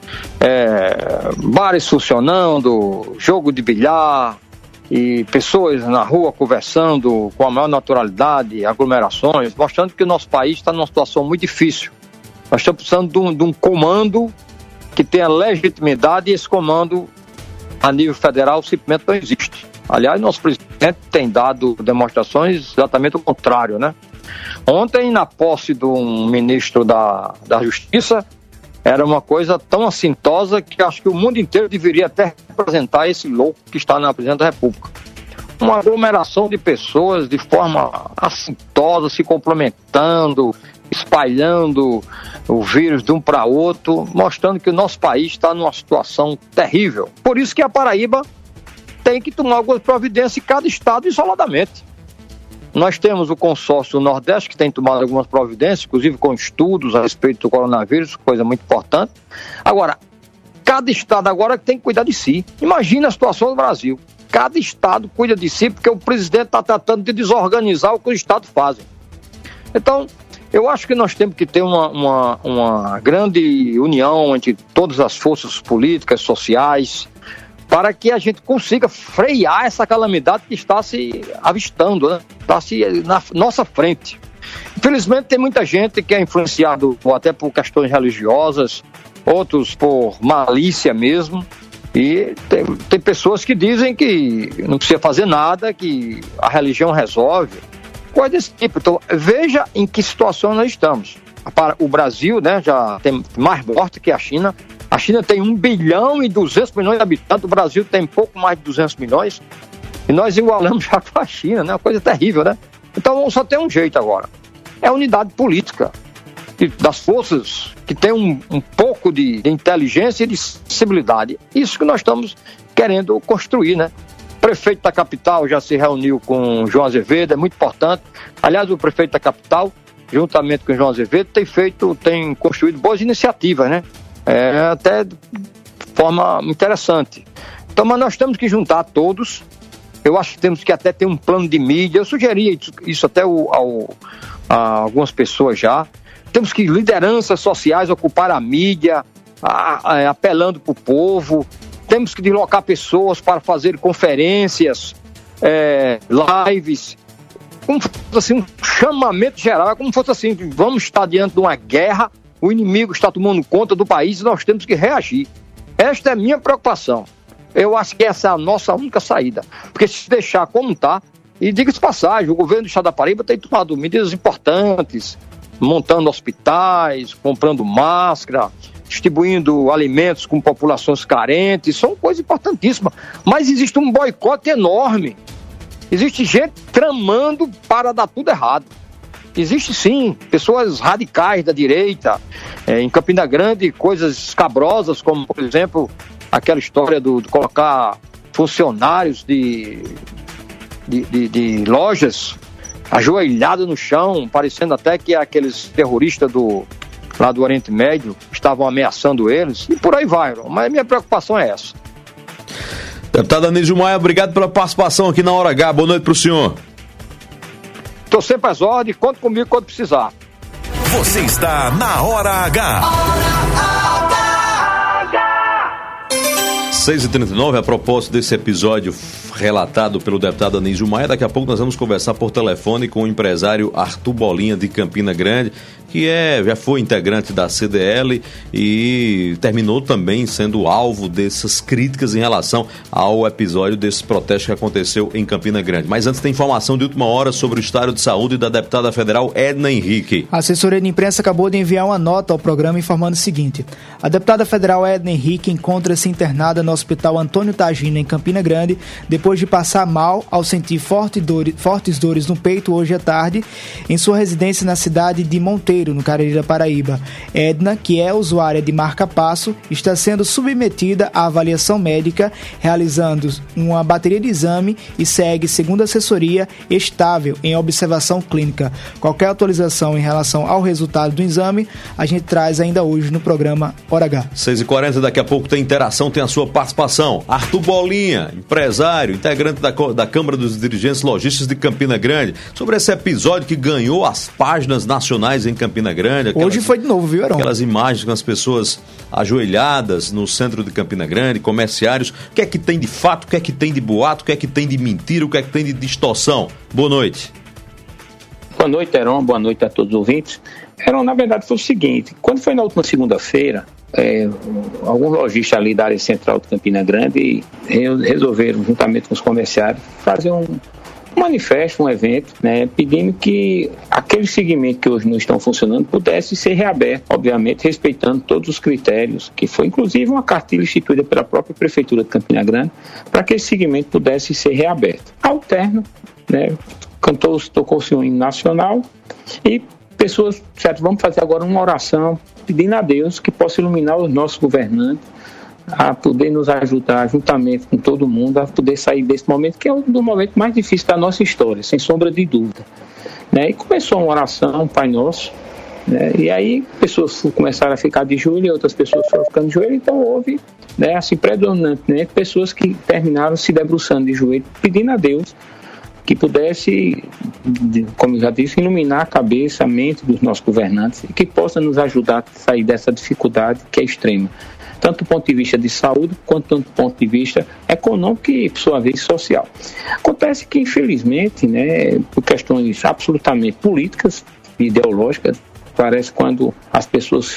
Bares funcionando, jogo de bilhar e pessoas na rua conversando com a maior naturalidade, aglomerações, mostrando que o nosso país está numa situação muito difícil. Nós estamos precisando de um comando que tenha legitimidade e esse comando a nível federal simplesmente não existe. Aliás, nosso presidente tem dado demonstrações exatamente o contrário, né? Ontem, na posse de um ministro da Justiça, era uma coisa tão assintosa que acho que o mundo inteiro deveria até representar esse louco que está na presidência da República. Uma aglomeração de pessoas de forma assintosa, se complementando, espalhando o vírus de um para outro, mostrando que o nosso país está numa situação terrível. Por isso que a Paraíba tem que tomar algumas providências em cada estado isoladamente. Nós temos o consórcio Nordeste que tem tomado algumas providências, inclusive com estudos a respeito do coronavírus, coisa muito importante. Agora, cada estado agora tem que cuidar de si. Imagina a situação do Brasil. Cada estado cuida de si porque o presidente está tratando de desorganizar o que os estados fazem. Então, eu acho que nós temos que ter uma grande união entre todas as forças políticas, sociais, para que a gente consiga frear essa calamidade que está se avistando, né? Está na nossa frente. Infelizmente tem muita gente que é influenciado até por questões religiosas, outros por malícia mesmo, e tem pessoas que dizem que não precisa fazer nada, que a religião resolve, coisa desse tipo. Então veja em que situação nós estamos. O Brasil, né, já tem mais mortes que a China. A China tem 1 bilhão e 200 milhões de habitantes, o Brasil tem pouco mais de 200 milhões, e nós igualamos já com a China, né? Uma coisa terrível, né? Então só tem um jeito agora, é a unidade política das forças que tem um pouco de inteligência e de sensibilidade. Isso que nós estamos querendo construir, né? O prefeito da capital já se reuniu com João Azevedo, é muito importante. Aliás, o prefeito da capital, juntamente com João Azevedo, tem construído boas iniciativas, né? Até de forma interessante. Então, mas nós temos que juntar todos. Eu acho que temos que até ter um plano de mídia. Eu sugeria isso até a algumas pessoas já. Temos que lideranças sociais ocupar a mídia, apelando para o povo. Temos que deslocar pessoas para fazer conferências, lives, como se fosse um chamamento geral, como se fosse assim, vamos estar diante de uma guerra, o inimigo está tomando conta do país e nós temos que reagir. Esta é a minha preocupação. Eu acho que essa é a nossa única saída. Porque se deixar como está, e diga-se passagem, o governo do estado da Paraíba tem tomado medidas importantes, montando hospitais, comprando máscara, distribuindo alimentos com populações carentes, são coisas importantíssimas. Mas existe um boicote enorme. Existe gente tramando para dar tudo errado. Existe sim, pessoas radicais da direita, em Campina Grande, coisas escabrosas, como, por exemplo, aquela história de colocar funcionários de lojas ajoelhados no chão, parecendo até que aqueles terroristas lá do Oriente Médio estavam ameaçando eles, e por aí vai. Mas a minha preocupação é essa. Deputado Anísio Maia, obrigado pela participação aqui na Hora H. Boa noite para o senhor. Estou sempre às ordens, conta comigo quando precisar. Você está na Hora H. 6h39, a propósito desse episódio relatado pelo deputado Anísio Maia, daqui a pouco nós vamos conversar por telefone com o empresário Arthur Bolinha de Campina Grande, que já foi integrante da CDL e terminou também sendo alvo dessas críticas em relação ao episódio desse protesto que aconteceu em Campina Grande. Mas antes tem informação de última hora sobre o estado de saúde da deputada federal Edna Henrique. A assessoria de imprensa acabou de enviar uma nota ao programa informando o seguinte: a deputada federal Edna Henrique encontra-se internada no Hospital Antônio Tagina, em Campina Grande, depois de passar mal ao sentir fortes dores no peito hoje à tarde, em sua residência na cidade de Monteiro, Monteiro, no Cariri da Paraíba. Edna, que é usuária de marca-passo, está sendo submetida à avaliação médica, realizando uma bateria de exame e segue, segundo a assessoria, estável em observação clínica. Qualquer atualização em relação ao resultado do exame, a gente traz ainda hoje no programa Hora H. 6h40, daqui a pouco tem interação, tem a sua participação. Arthur Bolinha, empresário, integrante da Câmara dos Dirigentes Lojistas de Campina Grande, sobre esse episódio que ganhou as páginas nacionais em Campina Grande. Hoje foi de novo, viu, Heron? Aquelas imagens com as pessoas ajoelhadas no centro de Campina Grande, comerciários. O que é que tem de fato, o que é que tem de boato, o que é que tem de mentira, o que é que tem de distorção? Boa noite. Boa noite, Heron. Boa noite a todos os ouvintes. Heron, na verdade, foi o seguinte: quando foi na última segunda-feira, alguns lojistas ali da área central de Campina Grande resolveram, juntamente com os comerciários, fazer um manifesto, um evento, né, pedindo que aquele segmento que hoje não estão funcionando pudesse ser reaberto, obviamente respeitando todos os critérios, que foi inclusive uma cartilha instituída pela própria Prefeitura de Campina Grande, para que esse segmento pudesse ser reaberto. Ao término, né, tocou-se um hino nacional e pessoas, certo, vamos fazer agora uma oração pedindo a Deus que possa iluminar os nossos governantes a poder nos ajudar juntamente com todo mundo a poder sair desse momento, que é um dos momentos mais difíceis da nossa história, sem sombra de dúvida, né? E começou uma oração, um Pai Nosso, né? E aí pessoas começaram a ficar de joelho, outras pessoas foram ficando de joelho, então houve, né, assim, predominantemente pessoas que terminaram se debruçando de joelho, pedindo a Deus que pudesse, como eu já disse, iluminar a cabeça, a mente dos nossos governantes e que possa nos ajudar a sair dessa dificuldade que é extrema, tanto do ponto de vista de saúde, quanto do ponto de vista econômico e, por sua vez, social. Acontece que, infelizmente, né, por questões absolutamente políticas e ideológicas, parece quando as pessoas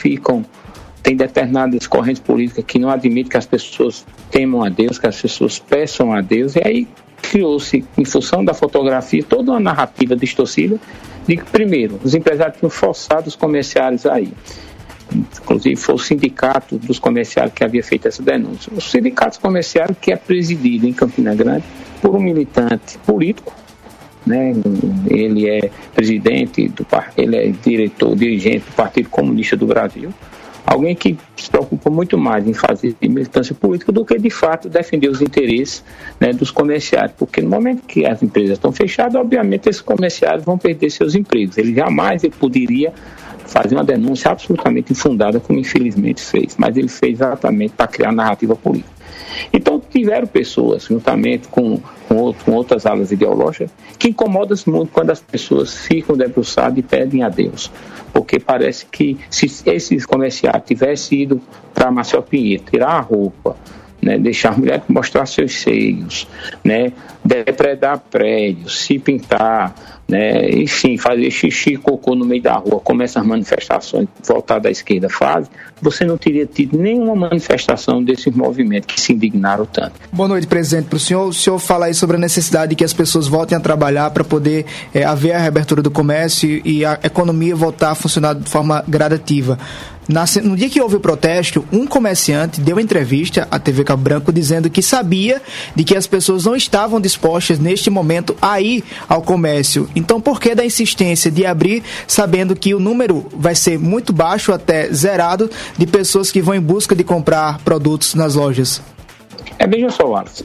tem determinadas correntes políticas que não admitem que as pessoas temam a Deus, que as pessoas peçam a Deus, e aí criou-se, em função da fotografia, toda uma narrativa distorcida de que, primeiro, os empresários tinham forçado os comerciários aí. Inclusive foi o sindicato dos comerciários que havia feito essa denúncia. O sindicato comerciário, que é presidido em Campina Grande por um militante político, né? Ele é presidente ele é dirigente do Partido Comunista do Brasil, alguém que se preocupa muito mais em fazer militância política do que de fato defender os interesses, né, dos comerciários, porque no momento que as empresas estão fechadas, obviamente esses comerciários vão perder seus empregos. Ele poderia fazer uma denúncia absolutamente infundada, como infelizmente fez, mas ele fez exatamente para criar narrativa política. Então tiveram pessoas, juntamente com outras alas ideológicas, que incomodam-se muito quando as pessoas ficam debruçadas e pedem a Deus, porque parece que se esses comerciários tivessem ido para Maceió Pinheiro, tirar a roupa, né, deixar a mulher mostrar seus seios, né, depredar prédios, se pintar, né, enfim, fazer xixi e cocô no meio da rua, como essas manifestações voltadas à esquerda fazem, você não teria tido nenhuma manifestação desses movimentos que se indignaram tanto. Boa noite, presidente. Para o senhor falar aí sobre a necessidade de que as pessoas voltem a trabalhar para poder haver a reabertura do comércio e a economia voltar a funcionar de forma gradativa. No dia que houve o protesto, um comerciante deu entrevista à TV Cabo Branco dizendo que sabia de que as pessoas não estavam dispostas neste momento a ir ao comércio. Então, por que da insistência de abrir, sabendo que o número vai ser muito baixo, até zerado, de pessoas que vão em busca de comprar produtos nas lojas? Veja só, Wallace,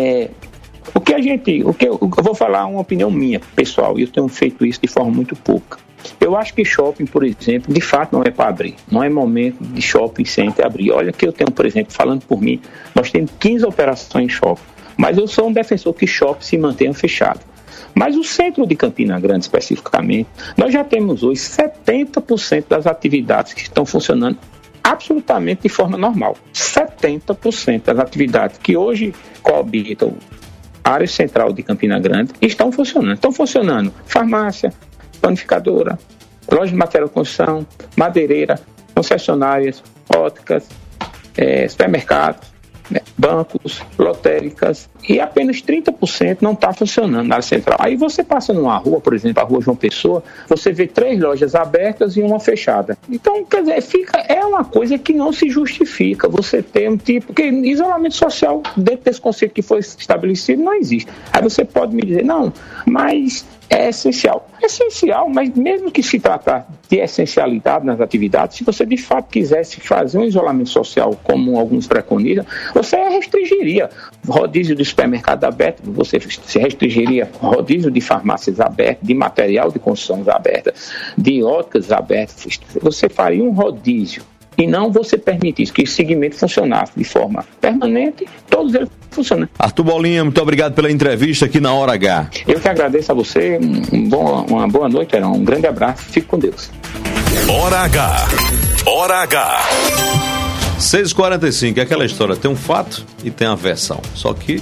eu vou falar uma opinião minha, pessoal, e eu tenho feito isso de forma muito pouca. Eu acho que shopping, por exemplo, de fato não é para abrir. Não é momento de shopping center abrir. Olha que eu tenho, por exemplo, falando por mim, nós temos 15 operações em shopping. Mas eu sou um defensor que shopping se mantenha fechado. Mas o centro de Campina Grande, especificamente, nós já temos hoje 70% das atividades que estão funcionando absolutamente de forma normal. 70% das atividades que hoje coabitam a área central de Campina Grande estão funcionando. Estão funcionando farmácia, panificadora, loja de material de construção, madeireira, concessionárias, óticas, supermercados, bancos, lotéricas, e apenas 30% não está funcionando na área central. Aí você passa numa rua, por exemplo, a rua João Pessoa, você vê 3 lojas abertas e uma fechada. Então, quer dizer, é uma coisa que não se justifica você ter um tipo, porque isolamento social dentro desse conceito que foi estabelecido não existe. Aí você pode me dizer, não, mas é essencial. É essencial, mas mesmo que se tratar de essencialidade nas atividades. Se você de fato quisesse fazer um isolamento social como alguns preconizam, você restringiria rodízio de supermercado aberto, você se restringiria rodízio de farmácias abertas, de material de construção aberta, de óticas abertas. Você faria um rodízio e não você permitisse que esse segmento funcionasse de forma permanente, todos eles funcionam. Arthur Bolinha, muito obrigado pela entrevista aqui na Hora H. Eu que agradeço a você, uma boa noite, Heron, um grande abraço, fique com Deus. Hora H. Hora H. 6h45, é aquela história, tem um fato e tem a versão, só que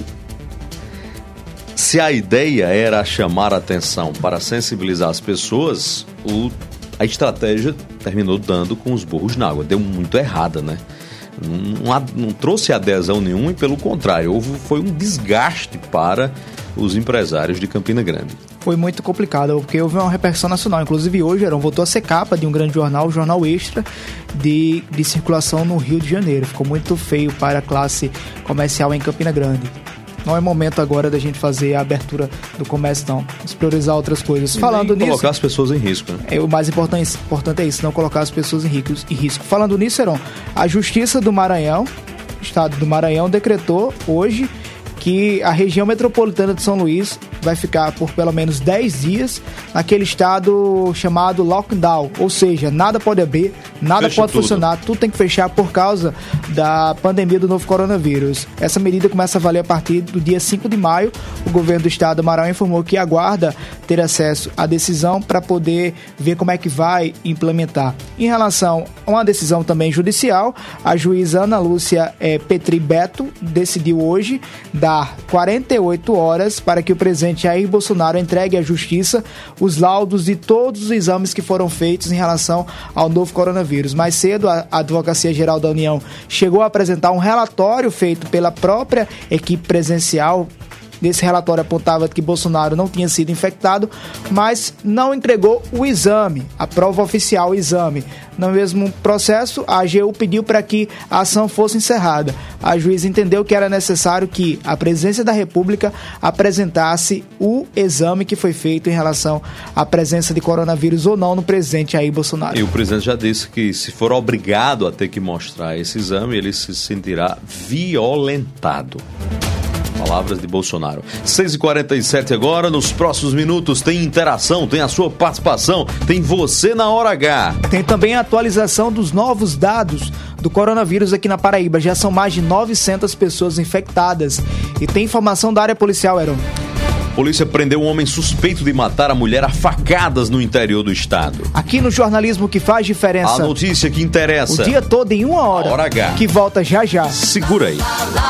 se a ideia era chamar a atenção para sensibilizar as pessoas, a estratégia terminou dando com os burros na água. Deu muito errada, né? Não trouxe adesão nenhuma e, pelo contrário, foi um desgaste para os empresários de Campina Grande. Foi muito complicado, porque houve uma repercussão nacional. Inclusive, hoje, voltou a ser capa de um grande jornal, o Jornal Extra, de circulação no Rio de Janeiro. Ficou muito feio para a classe comercial em Campina Grande. Não é momento agora da gente fazer a abertura do comércio, não. Vamos priorizar outras coisas. Falando nisso, colocar as pessoas em risco, né? O mais importante é isso, não colocar as pessoas em risco. Falando nisso, Heron, a Justiça do Maranhão, o Estado do Maranhão, decretou hoje que a região metropolitana de São Luís vai ficar por pelo menos 10 dias naquele estado chamado lockdown, ou seja, nada pode abrir, nada pode funcionar, tudo tem que fechar por causa da pandemia do novo coronavírus. Essa medida começa a valer a partir do dia 5 de maio. O governo do estado do Maranhão informou que aguarda ter acesso à decisão para poder ver como é que vai implementar. Em relação a uma decisão também judicial, a juíza Ana Lúcia Petri Beto decidiu hoje dar 48 horas para que o presidente Jair Bolsonaro entregue à Justiça os laudos de todos os exames que foram feitos em relação ao novo coronavírus. Mais cedo, a Advocacia Geral da União chegou a apresentar um relatório feito pela própria equipe presencial. Nesse relatório apontava que Bolsonaro não tinha sido infectado, mas não entregou o exame, a prova oficial, o exame. No mesmo processo, a AGU pediu para que a ação fosse encerrada. A juíza entendeu que era necessário que a Presidência da República apresentasse o exame que foi feito em relação à presença de coronavírus ou não no presidente Jair Bolsonaro. E o presidente já disse que, se for obrigado a ter que mostrar esse exame, ele se sentirá violentado. Palavras de Bolsonaro. 6h47 agora, nos próximos minutos tem interação, tem a sua participação, tem você na Hora H. Tem também a atualização dos novos dados do coronavírus aqui na Paraíba. Já são mais de 900 pessoas infectadas. E tem informação da área policial, Heron. Polícia prendeu um homem suspeito de matar a mulher a facadas no interior do estado. Aqui no jornalismo que faz diferença. A notícia que interessa. O dia todo em 1 hora. Hora H. Que volta já já. Segura aí.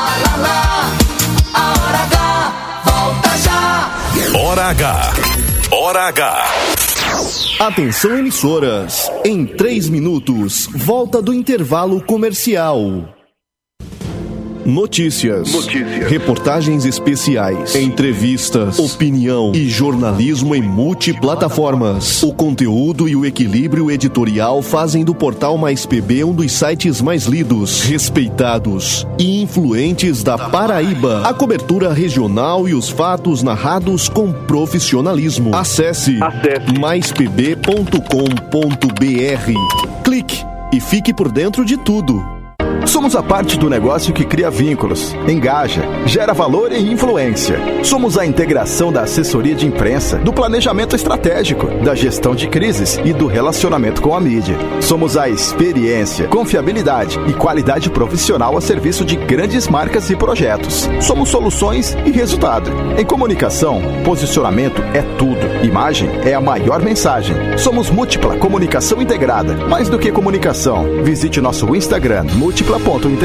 A Hora H volta já. Hora H. Hora H. Atenção, emissoras. Em 3 minutos, volta do intervalo comercial. Notícias, reportagens especiais, entrevistas, opinião e jornalismo em multiplataformas. O conteúdo e o equilíbrio editorial fazem do Portal Mais PB um dos sites mais lidos, respeitados e influentes da Paraíba. A cobertura regional e os fatos narrados com profissionalismo. Acesse maispb.com.br. Clique e fique por dentro de tudo. Somos a parte do negócio que cria vínculos, engaja, gera valor e influência. Somos a integração da assessoria de imprensa, do planejamento estratégico, da gestão de crises e do relacionamento com a mídia. Somos a experiência, confiabilidade e qualidade profissional a serviço de grandes marcas e projetos. Somos soluções e resultado. Em comunicação, posicionamento é tudo. Imagem é a maior mensagem. Somos Múltipla Comunicação Integrada. Mais do que comunicação, visite nosso Instagram, múltipla.integrada.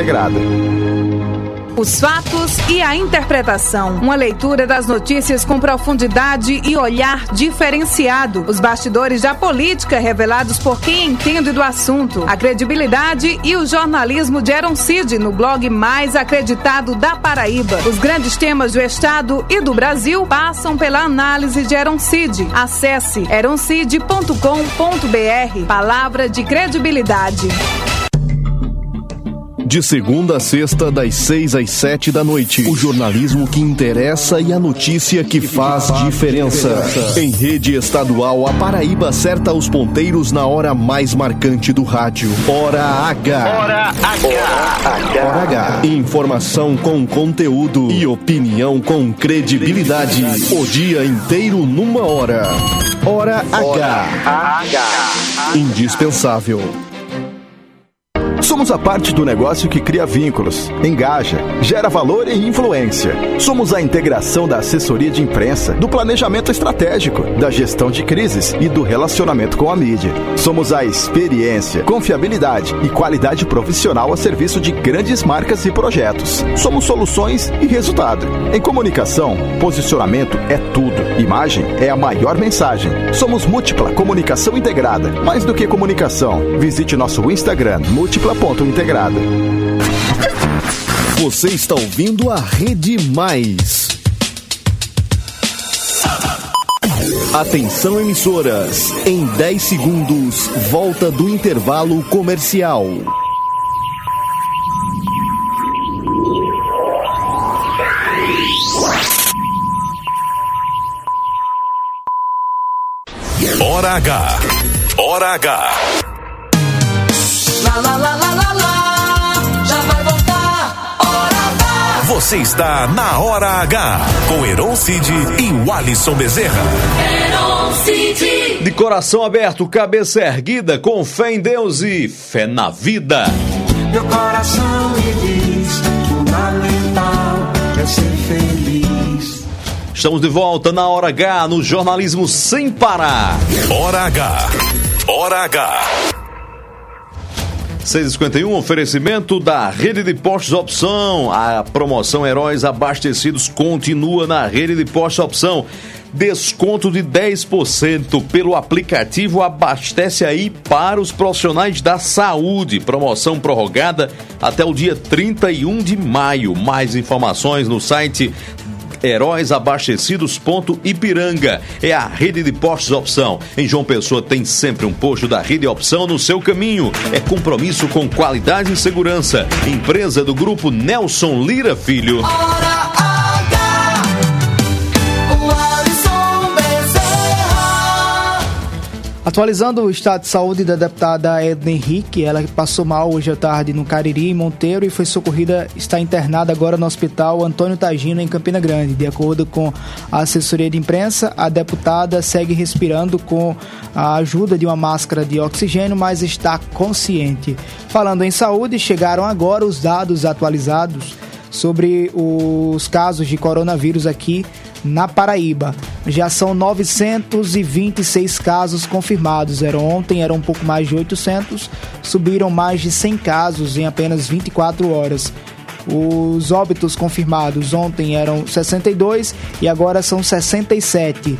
Os fatos e a interpretação. Uma leitura das notícias com profundidade e olhar diferenciado. Os bastidores da política revelados por quem entende do assunto. A credibilidade e o jornalismo de Heron Cid no blog mais acreditado da Paraíba. Os grandes temas do estado e do Brasil passam pela análise de Heron Cid. Acesse heroncid.com.br. Palavra de credibilidade. De segunda a sexta, das 6 às 7 da noite. O jornalismo que interessa e a notícia que faz diferença. Em rede estadual, a Paraíba acerta os ponteiros na hora mais marcante do rádio. Hora H. Hora H. Hora H. Informação com conteúdo e opinião com credibilidade. O dia inteiro numa hora. Hora H. Indispensável. Somos a parte do negócio que cria vínculos, engaja, gera valor e influência. Somos a integração da assessoria de imprensa, do planejamento estratégico, da gestão de crises e do relacionamento com a mídia. Somos a experiência, confiabilidade e qualidade profissional a serviço de grandes marcas e projetos. Somos soluções e resultado. Em comunicação, posicionamento é tudo. Imagem é a maior mensagem. Somos Múltipla Comunicação Integrada. Mais do que comunicação, visite nosso Instagram, múltipla.integrada. Você está ouvindo a Rede Mais. Atenção, emissoras. Em 10 segundos, volta do intervalo comercial. Hora H. Hora H. Lá, lá, lá, lá, lá, lá, já vai voltar, Hora H. Você está na Hora H, com Heron Cid e Walisson Bezerra. Heron Cid. De coração aberto, cabeça erguida, com fé em Deus e fé na vida. Meu coração me diz, fundamental é ser feliz. Estamos de volta na Hora H, no jornalismo sem parar. Hora H. Hora H. 6h51, oferecimento da Rede de Postos Opção. A promoção Heróis Abastecidos continua na Rede de Postos Opção. Desconto de 10% pelo aplicativo Abastece Aí para os profissionais da saúde. Promoção prorrogada até o dia 31 de maio. Mais informações no site heróisabastecidos.ipiranga. É a Rede de Postos Opção. Em João Pessoa tem sempre um posto da Rede Opção no seu caminho. É compromisso com qualidade e segurança. Empresa do grupo Nelson Lira Filho. Atualizando o estado de saúde da deputada Edna Henrique, ela passou mal hoje à tarde no Cariri, em Monteiro, e foi socorrida, está internada agora no hospital Antônio Tagino, em Campina Grande. De acordo com a assessoria de imprensa, a deputada segue respirando com a ajuda de uma máscara de oxigênio, mas está consciente. Falando em saúde, chegaram agora os dados atualizados sobre os casos de coronavírus aqui na Paraíba. Já são 926 casos confirmados. Ontem eram um pouco mais de 800, subiram mais de 100 casos em apenas 24 horas. Os óbitos confirmados ontem eram 62 e agora são 67.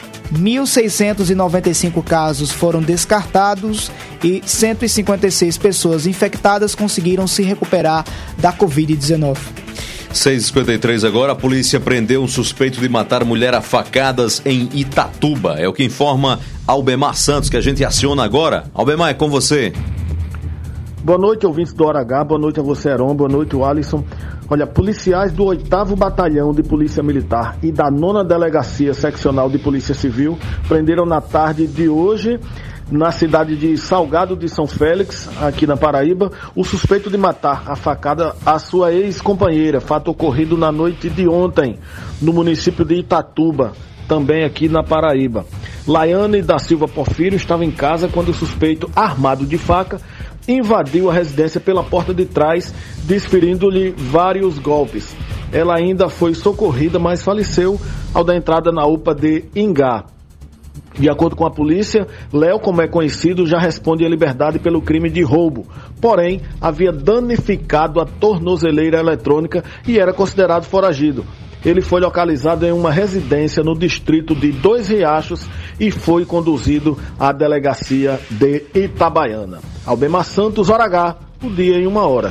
1.695 casos foram descartados e 156 pessoas infectadas conseguiram se recuperar da Covid-19. 6h53 agora, a polícia prendeu um suspeito de matar mulher a facadas em Itatuba. É o que informa Albemar Santos, que a gente aciona agora. Albemar, é com você. Boa noite, ouvintes do Hora H. Boa noite a você, Heron. Boa noite, Walisson. Olha, policiais do 8º Batalhão de Polícia Militar e da 9ª Delegacia Seccional de Polícia Civil prenderam na tarde de hoje, na cidade de Salgado de São Félix, aqui na Paraíba, o suspeito de matar a facada a sua ex-companheira, fato ocorrido na noite de ontem, no município de Itatuba, também aqui na Paraíba. Laiane da Silva Porfírio estava em casa quando o suspeito, armado de faca, invadiu a residência pela porta de trás, desferindo-lhe vários golpes. Ela ainda foi socorrida, mas faleceu ao dar entrada na UPA de Ingá. De acordo com a polícia, Léo, como é conhecido, já responde à liberdade pelo crime de roubo. Porém, havia danificado a tornozeleira eletrônica e era considerado foragido. Ele foi localizado em uma residência no distrito de Dois Riachos e foi conduzido à delegacia de Itabaiana. Albemar Santos, Hora H, o dia em 1 hora.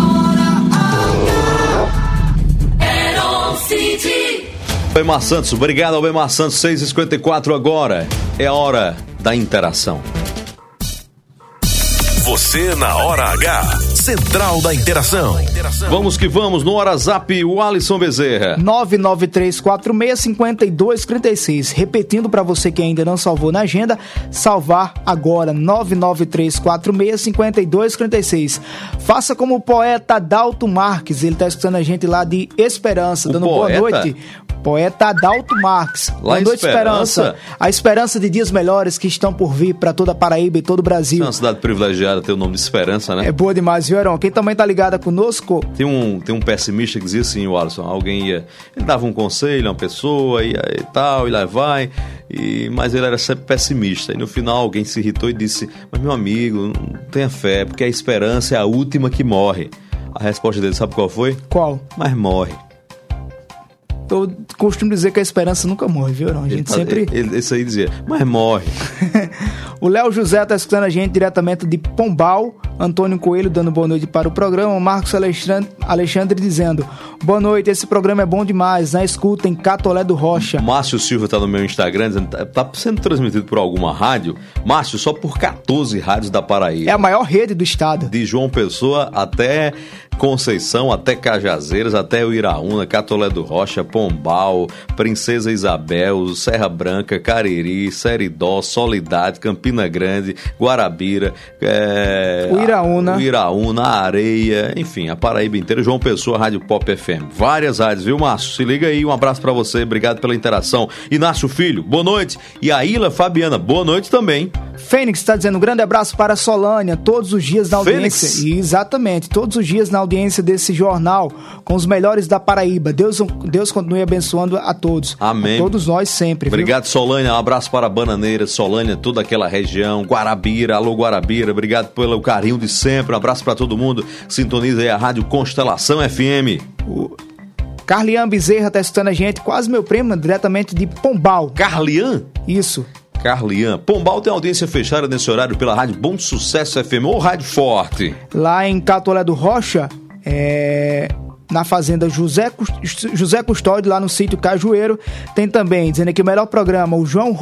Albemar Santos, obrigado, Albemar Santos. 6h54 agora. É a hora da interação. Você na Hora H. Central da Interação. Vamos que vamos, no WhatsApp, o Alisson Bezerra. 993465236. Repetindo para você que ainda não salvou na agenda, salvar agora, 993465236. Faça como o poeta Adalto Marques, ele tá escutando a gente lá de Esperança, dando boa noite. Poeta Adalto Marques. Boa noite, Esperança. A esperança de dias melhores que estão por vir para toda a Paraíba e todo o Brasil. É uma cidade privilegiada ter o nome de Esperança, né? É boa demais, viu, Heron? Quem também tá ligado conosco... Tem um pessimista que dizia assim, o Alisson, alguém ia... Ele dava um conselho a uma pessoa e tal, e lá vai... Mas ele era sempre pessimista. E no final alguém se irritou e disse, mas meu amigo, não tenha fé, porque a esperança é a última que morre. A resposta dele, sabe qual foi? Qual? Mas morre. Eu costumo dizer que a esperança nunca morre, viu? Não? A gente sempre... Esse aí dizia, mas morre. O Léo José tá escutando a gente diretamente de Pombal. Antônio Coelho dando boa noite para o programa. O Marcos Alexandre dizendo, boa noite, esse programa é bom demais. Na escuta em Catolé do Rocha. Márcio Silva tá no meu Instagram dizendo, tá sendo transmitido por alguma rádio? Márcio, só por 14 rádios da Paraíba. É a maior rede do estado. De João Pessoa até Conceição, até Cajazeiras, até o Iraúna, Catolé do Rocha, Pombal, Princesa Isabel, Serra Branca, Cariri, Seridó, Soledade, Campina Grande, Guarabira, o Iraúna, Areia, enfim, a Paraíba inteira, João Pessoa, Rádio Pop FM. Várias rádios, viu, Márcio? Se liga aí, um abraço pra você, obrigado pela interação. Inácio Filho, boa noite. E a Ilha Fabiana, boa noite também. Fênix está dizendo um grande abraço para a Solânia, todos os dias na audiência. Fênix? Exatamente, todos os dias na audiência desse jornal, com os melhores da Paraíba. Deus continue abençoando a todos. Amém. A todos nós sempre. Obrigado, viu? Solânia, um abraço para a Bananeira, Solânia, toda aquela região, Guarabira, alô Guarabira, obrigado pelo carinho de sempre, um abraço para todo mundo. Sintoniza aí a Rádio Constelação FM. O Carlian Bezerra tá escutando a gente, quase meu primo, diretamente de Pombal. Carlian? Isso. Carlian. Pombal tem audiência fechada nesse horário pela Rádio Bom Sucesso FM ou Rádio Forte. Lá em Catolé do Rocha, na fazenda José Custódio, lá no sítio Cajueiro, tem também, dizendo aqui o melhor programa, o João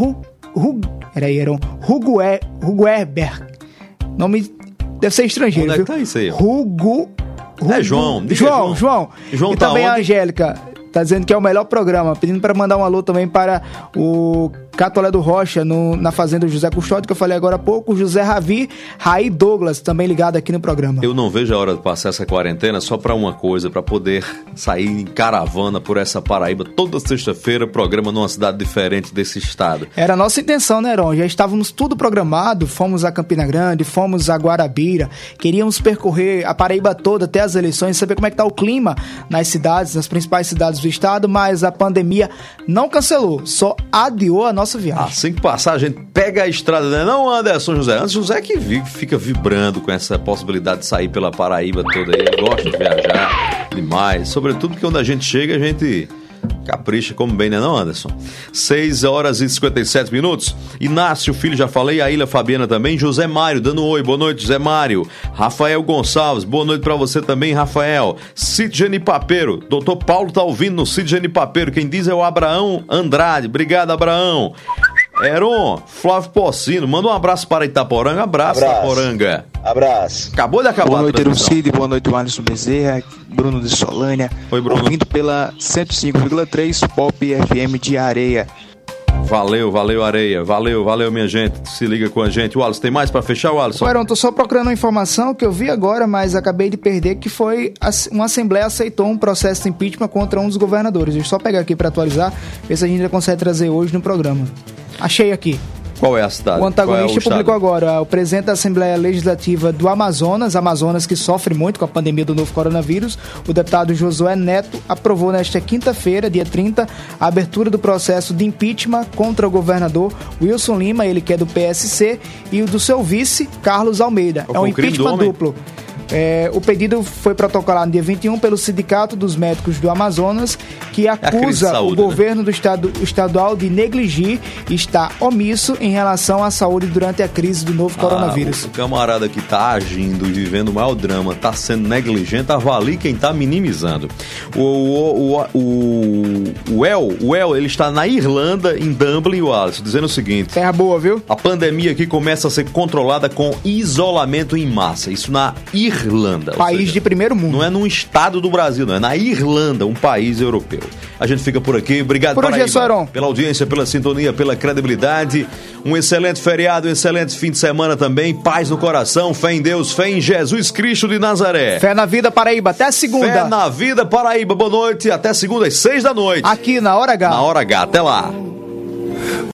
Huguerber. Nome deve ser estrangeiro, Onde viu? É que tá isso aí? João. João E tá também onde? a Angélica. Tá dizendo que é o melhor programa, pedindo para mandar um alô também para o Catolé do Rocha, na fazenda José Custódio, que eu falei agora há pouco, o José Raí Douglas, também ligado aqui no programa. Eu não vejo a hora de passar essa quarentena só para uma coisa, para poder sair em caravana por essa Paraíba toda sexta-feira, programa numa cidade diferente desse estado. Era a nossa intenção, né, Heron? Já estávamos tudo programado, fomos a Campina Grande, fomos a Guarabira, queríamos percorrer a Paraíba toda até as eleições, saber como é que tá o clima nas cidades, nas principais cidades do estado, mas a pandemia não cancelou, só adiou a nossa viagem. Assim que passar, a gente pega a estrada, né? Não, Anderson José. Anderson José que fica vibrando com essa possibilidade de sair pela Paraíba toda aí. Ele gosta de viajar demais. Sobretudo porque onde a gente chega, a gente capricha como bem, né não, Anderson? 6h57. Inácio Filho, já falei, a Ilha Fabiana também. José Mário, dando oi, boa noite, José Mário. Rafael Gonçalves, boa noite pra você também, Rafael. Cid Genipapeiro, doutor Paulo tá ouvindo no Cid Genipapeiro, quem diz é o Abraão Andrade, obrigado, Abraão. Heron, Flávio Porcino, manda um abraço para Itaporanga. Abraço. Itaporanga. Abraço. Acabou de acabar. Boa noite, Erucide. Boa noite, Alisson Bezerra. Bruno de Solânia. Oi, Bruno. Ouvindo pela 105,3 Pop FM de Areia. Valeu, Areia. Valeu, minha gente. Se liga com a gente. O Alisson, tem mais pra fechar, o Alisson? Heron, tô só procurando uma informação que eu vi agora, mas acabei de perder, que foi uma Assembleia aceitou um processo de impeachment contra um dos governadores. Deixa eu só pegar aqui pra atualizar, ver se a gente já consegue trazer hoje no programa. Achei aqui. Qual é a cidade? O antagonista publicou agora. O presidente da Assembleia Legislativa do Amazonas que sofre muito com a pandemia do novo coronavírus, o deputado Josué Neto, aprovou nesta quinta-feira, dia 30, a abertura do processo de impeachment contra o governador Wilson Lima, ele que é do PSC, e o do seu vice, Carlos Almeida. É um impeachment duplo. O pedido foi protocolado no dia 21 pelo Sindicato dos Médicos do Amazonas, que acusa o governo do estado estadual de negligir e estar omisso em relação à saúde durante a crise do novo coronavírus. O camarada que está agindo e vivendo o maior drama, está sendo negligente, avalie quem está minimizando. O El, ele está na Irlanda, em Dublin, o Alisson, dizendo o seguinte: terra boa, viu? A pandemia aqui começa a ser controlada com isolamento em massa. Isso na Irlanda. Irlanda. País de primeiro mundo. Não é num estado do Brasil, não. É na Irlanda, um país europeu. A gente fica por aqui. Obrigado, Paraíba, pela audiência, pela sintonia, pela credibilidade. Um excelente feriado, um excelente fim de semana também. Paz no coração, fé em Deus, fé em Jesus Cristo de Nazaré. Fé na vida, Paraíba. Até segunda. Fé na vida, Paraíba. Boa noite. Até segunda às 6 da noite. Aqui na Hora H. Na Hora H. Até lá.